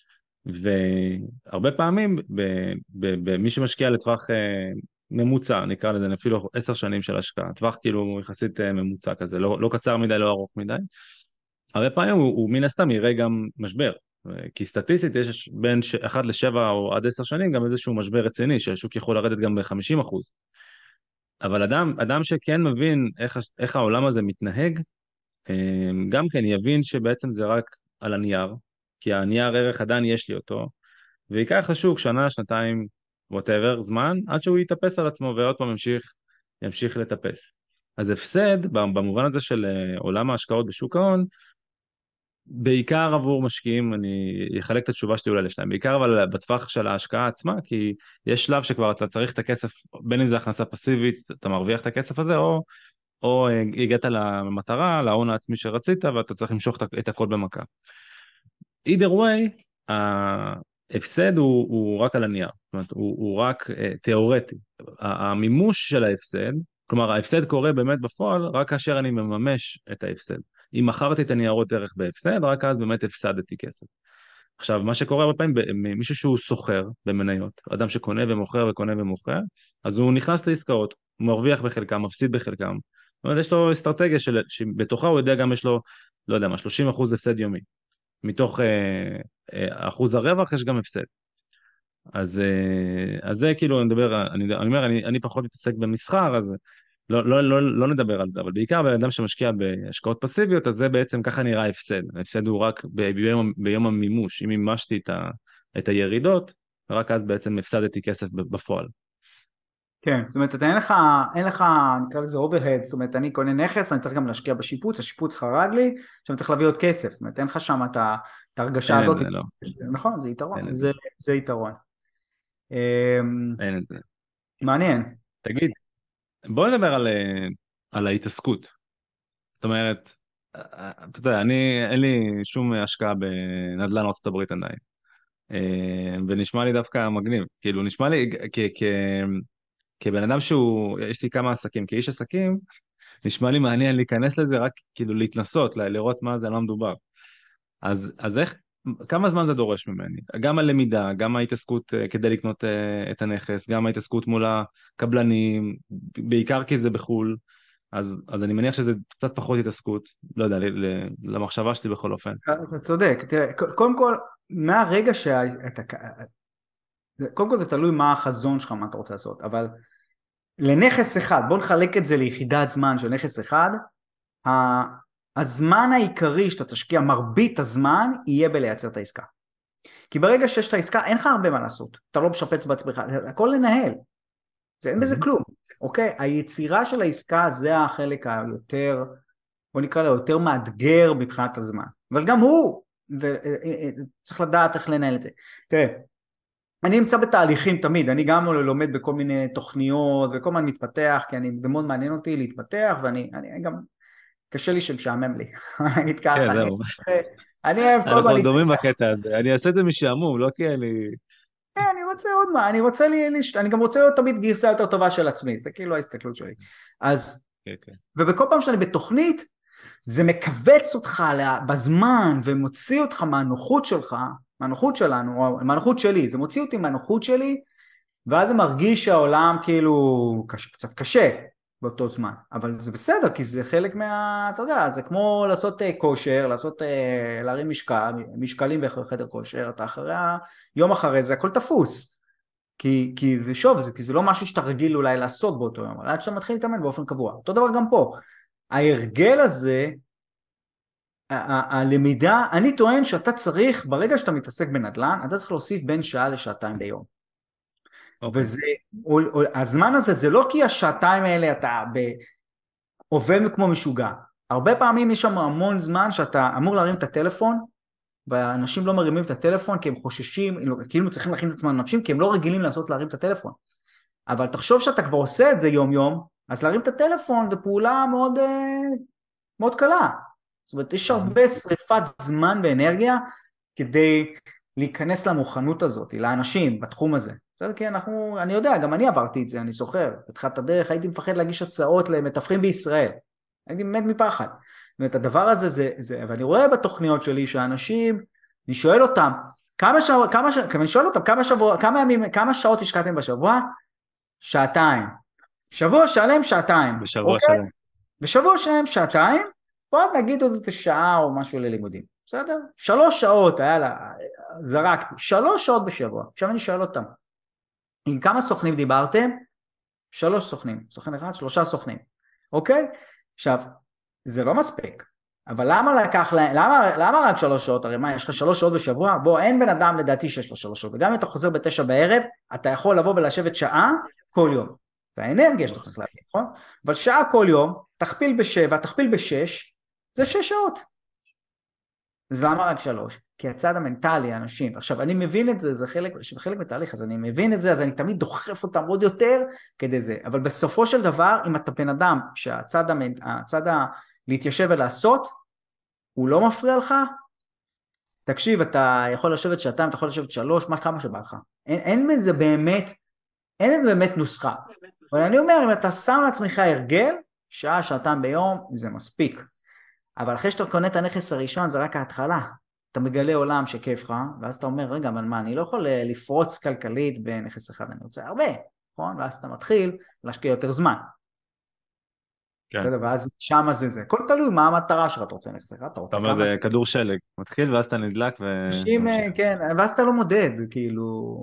והרבה פעמים במי שמשקיע לטווח אה, ממוצע, נקרא לזה אפילו עשר שנים של השקעה, טווח כאילו יחסית אה, ממוצע כזה, לא, לא קצר מדי, לא ארוך מדי, הרבה פעמים הוא, הוא מן הסתם יראה גם משבר, כי סטטיסטית יש בין אחת לשבע או עד עשר שנים גם איזשהו משבר רציני, שהשוק יכול לרדת גם ב-חמישים אחוז. אבל אדם, אדם שכן מבין איך, איך העולם הזה מתנהג, אה, גם כן יבין שבעצם זה רק על הנייר, כי הנייר ערך עדיין יש לי אותו, ויקח לשוק שנה, שנתיים, whatever, זמן, עד שהוא יתאפס על עצמו ועוד פעם ימשיך, ימשיך לטפס. אז הפסד, במובן הזה של אה, עולם ההשקעות בשוק ההון, בעיקר עבור משקיעים, אני אחלק את התשובה שלי אולי לשניים, בעיקר אבל בטווח של ההשקעה עצמה, כי יש שלב שכבר אתה צריך את הכסף, בין אם זה הכנסה פסיבית, אתה מרוויח את הכסף הזה, או, או אה, הגעת למטרה, להון העצמי שרצית, ואתה צריך למשוך את הכל במכה. either way, ההפסד הוא, הוא רק על הנייר, זאת אומרת, הוא, הוא רק אה, תיאורטי. המימוש של ההפסד, כלומר ההפסד קורה באמת בפועל רק כאשר אני מממש את ההפסד. אם מכרתי את הניירות ערך בהפסד, רק אז באמת הפסדתי כסף. עכשיו, מה שקורה הרבה פעמים, מישהו שהוא סוחר במניות, אדם שקונה ומוכר וקונה ומוכר, אז הוא נכנס לעסקאות, הוא מרוויח בחלקם, מפסיד בחלקם. זאת אומרת, יש לו אסטרטגיה של, שבתוכה הוא יודע גם יש לו, לא יודע מה, שלושים אחוז הפסד יומי. מתוך אה, אה, אחוז הרווח יש גם הפסד. אז, אה, אז זה כאילו, אני מדבר, אני, אני אומר, אני, אני פחות מתעסק במסחר, אז לא, לא, לא, לא נדבר על זה, אבל בעיקר בן אדם שמשקיע בהשקעות פסיביות, אז זה בעצם ככה נראה ההפסד. ההפסד הוא רק ב, ביום, ביום המימוש, אם מימשתי את, ה, את הירידות, רק אז בעצם הפסדתי כסף בפועל. כן, זאת אומרת, אתה אין לך, אין לך, נקרא לזה overhead, זאת אומרת, אני קונה נכס, אני צריך גם להשקיע בשיפוץ, השיפוץ חרג לי, עכשיו אני צריך להביא עוד כסף, זאת אומרת, אין לך שם את ה- את ההרגשה אין את הזאת, זה, לא. נכון, זה אין יתרון, את זה. זה, זה יתרון. אמ, אין את זה. מעניין. תגיד, בוא נדבר על, אה, על ההתעסקות. זאת אומרת, אתה יודע, אני, אין לי שום השקעה בנדל"ן ארצות הברית עדיין. אה, ונשמע לי דווקא מגניב. כאילו, נשמע לי, כ, כ, כבן אדם שהוא, יש לי כמה עסקים, כאיש עסקים, נשמע לי מעניין להיכנס לזה, רק כאילו להתנסות, ל- לראות מה זה, על מה מדובר. אז, אז איך, כמה זמן זה דורש ממני? גם הלמידה, גם ההתעסקות אה, כדי לקנות אה, את הנכס, גם ההתעסקות מול הקבלנים, בעיקר כי זה בחו"ל, אז, אז אני מניח שזה קצת פחות התעסקות, לא יודע, ל, ל, למחשבה שלי בכל אופן. אתה צודק, תראה, קודם כל, מהרגע שאתה, קודם כל זה תלוי מה החזון שלך, מה אתה רוצה לעשות, אבל לנכס אחד, בוא נחלק את זה ליחידת זמן של נכס אחד, הזמן העיקרי שאתה תשקיע, מרבית הזמן, יהיה בלייצר את העסקה. כי ברגע שיש את העסקה, אין לך הרבה מה לעשות, אתה לא משפץ בעצמך, הכל לנהל, זה אין בזה כלום, אוקיי? היצירה של העסקה זה החלק היותר, בוא נקרא לו יותר מאתגר מבחינת הזמן, אבל גם הוא, וצריך לדעת איך לנהל את זה. תראה, אני נמצא בתהליכים תמיד, אני גם לומד בכל מיני תוכניות וכל הזמן מתפתח, כי אני, זה מאוד מעניין אותי להתפתח, ואני אני גם, קשה לי שמשעמם לי, אני אגיד ככה, כן, אני, זהו. אני אוהב כל הזמן אנחנו דומים להתפתח, בקטע הזה. אני אעשה את זה משעמום, לא כי אני... כן, אני רוצה עוד מה, אני רוצה לי, אני גם רוצה להיות תמיד גרסה יותר טובה של עצמי, זה כאילו ההסתכלות שלי, אז, כן, כן. ובכל פעם שאני בתוכנית, זה מקבץ אותך בזמן, ומוציא אותך מהנוחות שלך, מהנוחות שלנו, או מהנוחות שלי, זה מוציא אותי מהנוחות שלי, ואז זה מרגיש שהעולם כאילו קשה, קצת קשה באותו זמן, אבל זה בסדר, כי זה חלק מה, אתה יודע, זה כמו לעשות כושר, לעשות, להרים משקל, משקלים בחדר כושר, אתה אחרי, יום אחרי זה הכל תפוס, כי, כי זה שוב, זה, כי זה לא משהו שאתה רגיל אולי לעשות באותו יום, עד שאתה מתחיל להתאמן באופן קבוע, אותו דבר גם פה, ההרגל הזה, ה- הלמידה, אני טוען שאתה צריך, ברגע שאתה מתעסק בנדל"ן, אתה צריך להוסיף בין שעה לשעתיים ביום. אוקיי. וזה, הזמן הזה זה לא כי השעתיים האלה אתה ב, עובד כמו משוגע, הרבה פעמים יש שם המון זמן שאתה אמור להרים את הטלפון, ואנשים לא מרימים את הטלפון כי הם חוששים, כאילו צריכים להכין את עצמם נפשים, כי הם לא רגילים לעשות להרים את הטלפון, אבל תחשוב שאתה כבר עושה את זה יום יום, אז להרים את הטלפון זה פעולה מאוד, מאוד קלה, זאת אומרת יש הרבה שריפת זמן ואנרגיה, כדי להיכנס למוכנות הזאת, לאנשים בתחום הזה, בסדר? כי אנחנו, אני יודע, גם אני עברתי את זה, אני זוכר, בתחילת הדרך הייתי מפחד להגיש הצעות למתווכים בישראל, הייתי מת מפחד, ואת הדבר הזה, זה, זה, ואני רואה בתוכניות שלי שאנשים, אני שואל אותם, כמה שעות, כמה ש... אני שואל אותם, כמה שבוע, כמה ימים, כמה שעות השקעתם בשבוע? שעתיים. שבוע שלם שעתיים, בשבוע אוקיי? שלם. בשבוע שלם שעתיים, בוא נגיד עוד שעה או משהו ללימודים, בסדר? שלוש שעות, היה לה, זרקתי, שלוש שעות בשבוע. עכשיו אני שואל אותם, עם כמה סוכנים דיברתם? שלוש סוכנים, סוכן אחד, שלושה סוכנים, אוקיי? עכשיו, זה לא מספיק, אבל למה לקח להם, למה, למה רק שלוש שעות? הרי מה, יש לך שלוש שעות בשבוע? בוא, אין בן אדם לדעתי שיש לו שלוש שעות, וגם אם אתה חוזר בתשע בערב, אתה יכול לבוא ולשבת שעה כל יום. זה האנרגיה שאתה צריך להביא, נכון? אבל שעה כל יום, תכפיל בשבע, תכפיל בשש, זה שש שעות. אז למה רק שלוש? כי הצד המנטלי, האנשים, עכשיו אני מבין את זה, זה חלק, חלק מתהליך, אז אני מבין את זה, אז אני תמיד דוחף אותם עוד יותר כדי זה, אבל בסופו של דבר, אם אתה בן אדם שהצד המנ... הצד ה... להתיישב ולעשות, הוא לא מפריע לך, תקשיב, אתה יכול לשבת שעתיים, אתה יכול לשבת שלוש, מה כמה שבא לך, אין, אין בזה באמת, אין את באמת נוסחה, אבל אני אומר, אם אתה שם לעצמך הרגל, שעה, שעתיים ביום, זה מספיק, אבל אחרי שאתה קונה את הנכס הראשון, זה רק ההתחלה, אתה מגלה עולם שכיף לך, ואז אתה אומר, רגע, אבל מה, אני לא יכול לפרוץ כלכלית בנכס אחד, אני רוצה הרבה, נכון? ואז אתה מתחיל להשקיע יותר זמן, כן. בסדר, ואז שמה זה זה, כל תלוי מה המטרה שלך, אתה רוצה נכס אחד, אתה אתה רוצה אומר כמה, זה כדור שלג, מתחיל ואז אתה נדלק אנשים, וממשיך. כן, ואז אתה לא מודד, כאילו,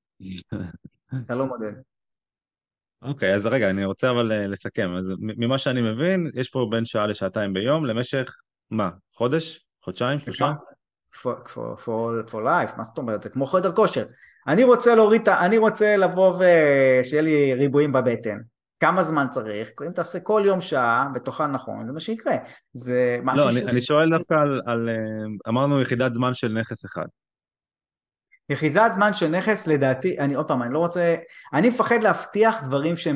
אתה לא מודד. אוקיי, אז רגע, אני רוצה אבל אה, לסכם. אז ממה שאני מבין, יש פה בין שעה לשעתיים ביום למשך, מה, חודש? חודשיים? שלושה? for, for, for, for life, מה זאת אומרת? זה כמו חדר כושר. אני רוצה להוריד, אני רוצה לבוא ושיהיה לי ריבועים בבטן. כמה זמן צריך? אם תעשה כל יום שעה, בתוכה נכון, זה מה שיקרה. זה לא, משהו אני, שהוא... אני שואל דווקא על, על, אה, אמרנו יחידת זמן של נכס אחד. יחיזת זמן של נכס, לדעתי, אני עוד פעם, אני לא רוצה... אני מפחד להבטיח דברים שהם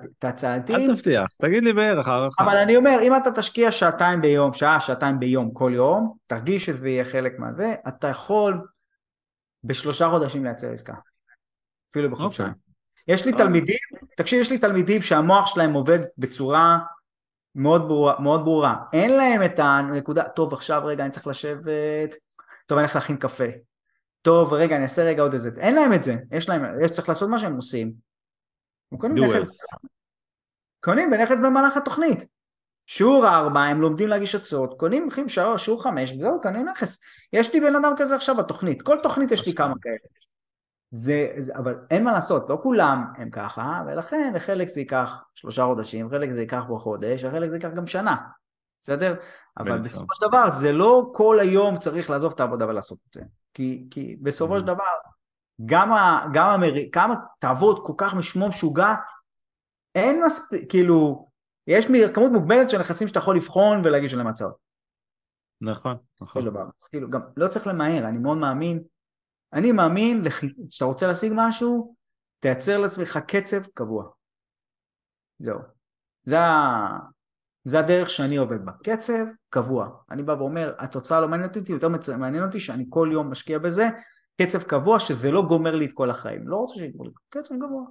אל תוצאתיים, תבטיח, תגיד לי בערך הערכה. אבל אני אומר, אם אתה תשקיע שעתיים ביום, שעה, שעתיים ביום, כל יום, תרגיש שזה יהיה חלק מהזה, אתה יכול בשלושה חודשים לייצר עסקה, אפילו אוקיי, בחודשיים. יש לי טוב. תלמידים, תקשיב, יש לי תלמידים שהמוח שלהם עובד בצורה מאוד ברורה, מאוד ברורה. אין להם את הנקודה, טוב, עכשיו רגע, אני צריך לשבת, טוב, אני הולך להכין קפה. טוב, רגע, אני אעשה רגע עוד איזה, אין להם את זה, יש להם, יש צריך לעשות מה שהם עושים. הם קונים נכס, דוארס. קונים בנכס במהלך התוכנית. שיעור ארבע, הם לומדים להגיש הצעות, קונים, הולכים שיעור, שיעור חמש, וזהו, קונים נכס. יש לי בן אדם כזה עכשיו בתוכנית, כל תוכנית יש לי כמה כאלה. זה, זה, אבל אין מה לעשות, לא כולם הם ככה, ולכן לחלק זה ייקח שלושה חודשים, חלק זה ייקח בו חודש, וחלק זה ייקח גם שנה, בסדר? אבל בנצום. בסופו של דבר זה לא כל היום צריך לעזוב את העבודה ולעשות את זה, כי, כי בסופו של דבר גם, ה, גם המר... כמה תעבוד כל כך משמו משוגע, אין מספיק, כאילו, יש כמות מוגבלת של נכסים שאתה יכול לבחון ולהגיש עליהם הצעות. נכון, כל נכון. דבר, אז כאילו גם לא צריך למהר, אני מאוד מאמין, אני מאמין שאתה רוצה להשיג משהו, תייצר לעצמך קצב קבוע. זהו. זה, זה הדרך שאני עובד בה. קצב קבוע. אני בא ואומר, התוצאה לא מעניינת אותי, יותר מעניין אותי שאני כל יום משקיע בזה, קצב קבוע שזה לא גומר לי את כל החיים. לא רוצה שיגמור לי, קצב קבוע.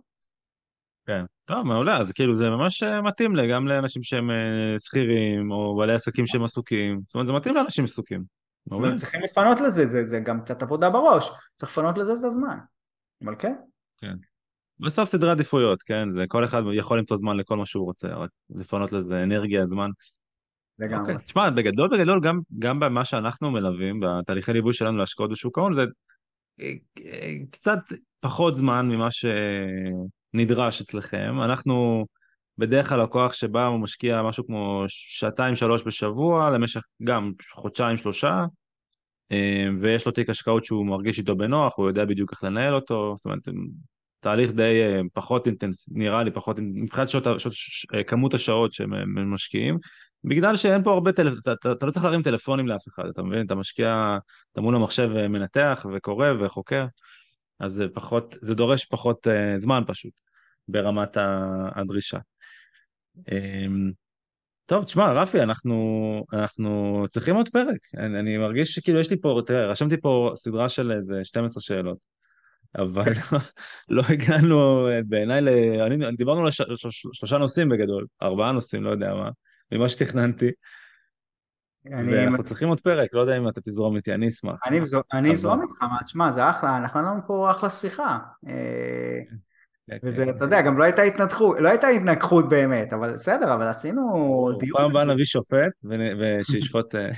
כן, טוב, מעולה, אז כאילו זה ממש אה, מתאים לי, גם לאנשים שהם אה, שכירים, או בעלי עסקים שהם עסוקים, זאת אומרת, זה מתאים לאנשים עסוקים. מעולה. והם צריכים לפנות לזה, זה, זה גם קצת עבודה בראש. צריך לפנות לזה את הזמן. אבל כן. כן. בסוף סדרי עדיפויות, כן, זה כל אחד יכול למצוא זמן לכל מה שהוא רוצה, רק לפנות לזה אנרגיה, זמן. אוקיי, לגמרי. תשמע, בגדול בגדול, גם, גם במה שאנחנו מלווים, בתהליכי ליווי שלנו להשקעות בשוק ההון, זה אה, אה, קצת פחות זמן ממה שנדרש אצלכם. אנחנו בדרך כלל לקוח שבא הוא משקיע משהו כמו שעתיים שלוש בשבוע, למשך גם חודשיים שלושה, אה, ויש לו תיק השקעות שהוא מרגיש איתו בנוח, הוא יודע בדיוק איך לנהל אותו, זאת אומרת, תהליך די אה, פחות אינטנס, נראה לי פחות, מבחינת שעות, שעות, ש- אה, כמות השעות שהם אה, משקיעים, בגלל שאין פה הרבה, טל... אתה, אתה, אתה לא צריך להרים טלפונים לאף אחד, אתה מבין? אתה משקיע, אתה מול המחשב אה, מנתח וקורא וחוקר, אז זה פחות, זה דורש פחות uh, זמן פשוט, ברמת ה- הדרישה. Um, טוב, תשמע, רפי, אנחנו, אנחנו צריכים עוד פרק. אני, אני מרגיש שכאילו יש לי פה, תראה, רשמתי פה סדרה של איזה שתים עשרה שאלות, אבל לא הגענו אה, בעיניי, ל... אני, דיברנו על לש- ש- שלושה נושאים בגדול, ארבעה נושאים, לא יודע מה, ממה שתכננתי, אני ואנחנו צריכים עוד פרק, לא יודע אם אתה תזרום איתי, אני אשמח. אני זו- אני אבל... אזרום איתך, מה, תשמע, זה אחלה, אנחנו לנו פה אחלה שיחה. אה, כן, כן, וזה, כן. אתה יודע, גם לא הייתה התנתחות, לא הייתה התנגחות באמת, אבל בסדר, אבל עשינו ברור. דיון פעם על הבאה זה. נביא שופט ונ- ושישפוט. אה,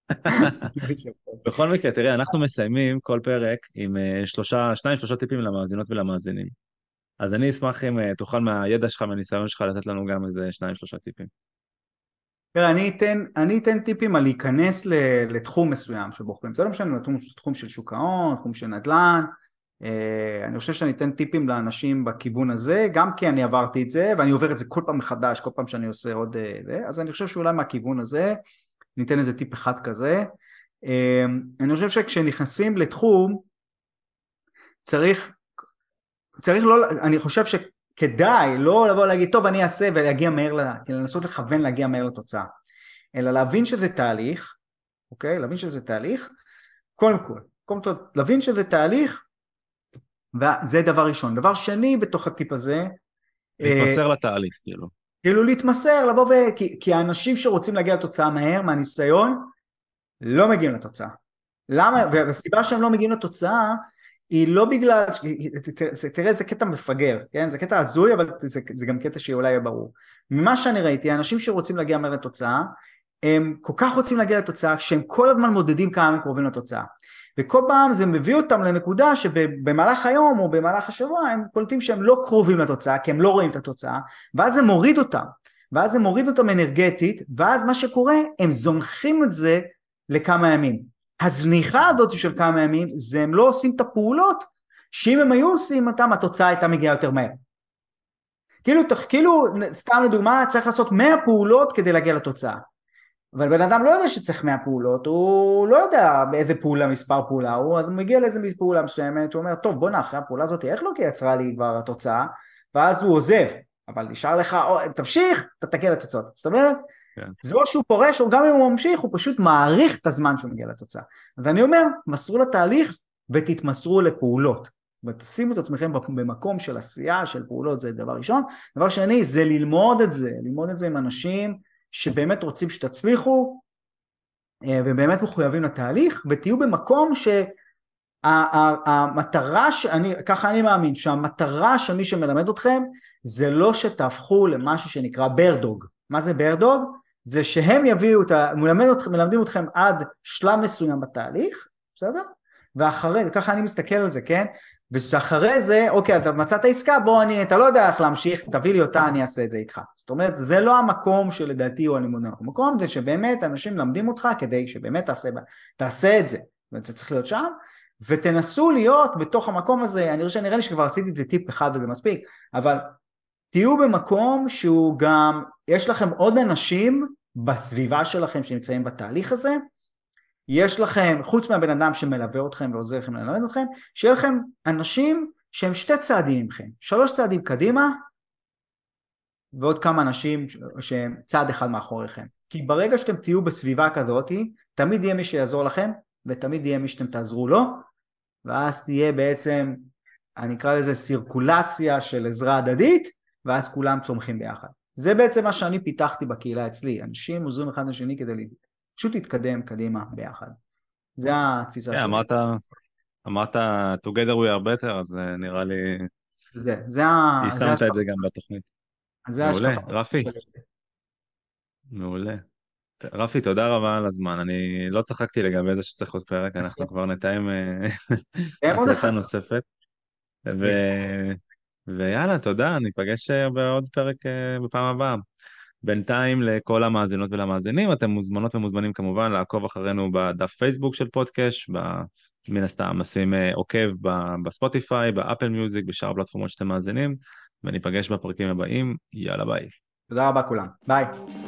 בכל מקרה, תראה, אנחנו מסיימים כל פרק עם אה, שלושה, שניים, שלושה טיפים למאזינות ולמאזינים. אז אני אשמח אם אה, תוכל מהידע שלך, מהניסיון שלך, לתת לנו גם איזה שניים, שלושה טיפים. תראה, אני אתן, אני אתן טיפים על להיכנס ל- לתחום מסוים שבוחרים. זה לא משנה, תחום, תחום של שוק ההון, תחום של נדל"ן. אה, אני חושב שאני אתן טיפים לאנשים בכיוון הזה, גם כי אני עברתי את זה, ואני עובר את זה כל פעם מחדש, כל פעם שאני עושה עוד אה, זה. אז אני חושב שאולי מהכיוון הזה, ניתן איזה טיפ אחד כזה. אה, אני חושב שכשנכנסים לתחום, צריך, צריך לא, אני חושב שכדאי לא לבוא להגיד, טוב, אני אעשה ולהגיע מהר, ל- לנסות לכוון להגיע מהר לתוצאה. אלא להבין שזה תהליך, אוקיי? להבין שזה תהליך, קודם כל, קודם כל, להבין שזה תהליך, וזה דבר ראשון. דבר שני בתוך הטיפ הזה, אה, להתמסר לתהליך, כאילו. כאילו להתמסר, לבוא ו... כי, כי האנשים שרוצים להגיע לתוצאה מהר, מהניסיון, לא מגיעים לתוצאה. למה? נכון. והסיבה שהם לא מגיעים לתוצאה, היא לא בגלל, תראה, זה קטע מפגר, כן? זה קטע הזוי, אבל זה, זה גם קטע שאולי יהיה ברור. ממה שאני ראיתי, האנשים שרוצים להגיע מהר לתוצאה, הם כל כך רוצים להגיע לתוצאה, שהם כל הזמן מודדים כמה הם קרובים לתוצאה. וכל פעם זה מביא אותם לנקודה שבמהלך היום או במהלך השבוע, הם קולטים שהם לא קרובים לתוצאה, כי הם לא רואים את התוצאה, ואז זה מוריד אותם, ואז זה מוריד אותם אנרגטית, ואז מה שקורה, הם זונחים את זה לכמה ימים. הזניחה הזאת של כמה ימים, זה הם לא עושים את הפעולות, שאם הם היו עושים אותם, התוצאה הייתה מגיעה יותר מהר. כאילו, כאילו, סתם לדוגמה, צריך לעשות מאה פעולות כדי להגיע לתוצאה. אבל בן אדם לא יודע שצריך מאה פעולות, הוא לא יודע באיזה פעולה, מספר פעולה הוא, אז הוא מגיע לאיזה פעולה מסוימת, שהוא אומר, טוב, בוא נאחרי הפעולה הזאת, איך לא כי יצרה לי כבר התוצאה, ואז הוא עוזב, אבל נשאר לך, או, תמשיך, אתה תגיע לתוצאות. זאת אומרת, כן. זה או שהוא פורש, או גם אם הוא ממשיך, הוא פשוט מעריך את הזמן שהוא מגיע לתוצאה. אז אני אומר, מסרו לתהליך ותתמסרו לפעולות, ותשימו את עצמכם במקום של עשייה, של פעולות, זה דבר ראשון. דבר שני, זה ללמוד את זה, ללמוד את זה עם אנשים שבאמת רוצים שתצליחו, ובאמת מחויבים לתהליך, ותהיו במקום שהמטרה, שאני, ככה אני מאמין, שהמטרה של מי שמלמד אתכם, זה לא שתהפכו למשהו שנקרא ברדוג. מה זה ברדוג? זה שהם יביאו, מלמד אתכם, מלמדים אתכם עד שלב מסוים בתהליך, בסדר? ואחרי, ככה אני מסתכל על זה, כן? ושאחרי זה, אוקיי, אז מצאת עסקה, בוא אני, אתה לא יודע איך להמשיך, תביא לי אותה, אני אעשה את זה איתך. זאת אומרת, זה לא המקום שלדעתי הוא הלימוד הנכון. המקום זה שבאמת אנשים למדים אותך כדי שבאמת תעשה, תעשה את זה. וזה צריך להיות שם, ותנסו להיות בתוך המקום הזה, אני חושב, נראה לי שכבר עשיתי את זה טיפ אחד וזה מספיק, אבל תהיו במקום שהוא גם, יש לכם עוד אנשים בסביבה שלכם שנמצאים בתהליך הזה, יש לכם, חוץ מהבן אדם שמלווה אתכם ועוזר לכם ללמד אתכם, שיהיה לכם אנשים שהם שתי צעדים ממכם, שלוש צעדים קדימה, ועוד כמה אנשים שהם צעד אחד מאחוריכם. כי ברגע שאתם תהיו בסביבה כזאת, תמיד יהיה מי שיעזור לכם, ותמיד יהיה מי שאתם תעזרו לו, ואז תהיה בעצם, אני אקרא לזה סירקולציה של עזרה הדדית, ואז כולם צומחים ביחד. זה בעצם מה שאני פיתחתי בקהילה אצלי, אנשים עוזרים אחד לשני כדי פשוט להתקדם קדימה ביחד. זה התפיסה כן, שלי. אמרת, אמרת together we are better, אז נראה לי, זה, זה ה... זה יישמת את השקפה, זה גם בתוכנית. זה מעולה, השקפה רפי, שלי. מעולה. רפי, תודה רבה על הזמן. אני לא צחקתי לגבי זה שצריך עוד פרק, אנחנו כבר נתאם אה, תהיה עוד הקלטה אחד. נוספת. ו... בכיף. ויאללה, תודה, ניפגש אה, בעוד פרק אה, בפעם הבאה. בינתיים לכל המאזינות ולמאזינים, אתם מוזמנות ומוזמנים כמובן לעקוב אחרינו בדף פייסבוק של פודקאסט, ב... מן הסתם נשים אה, עוקב ב- בספוטיפיי, באפל מיוזיק, בשאר הפלטפורמות שאתם מאזינים, וניפגש בפרקים הבאים, יאללה ביי. תודה רבה כולם. ביי.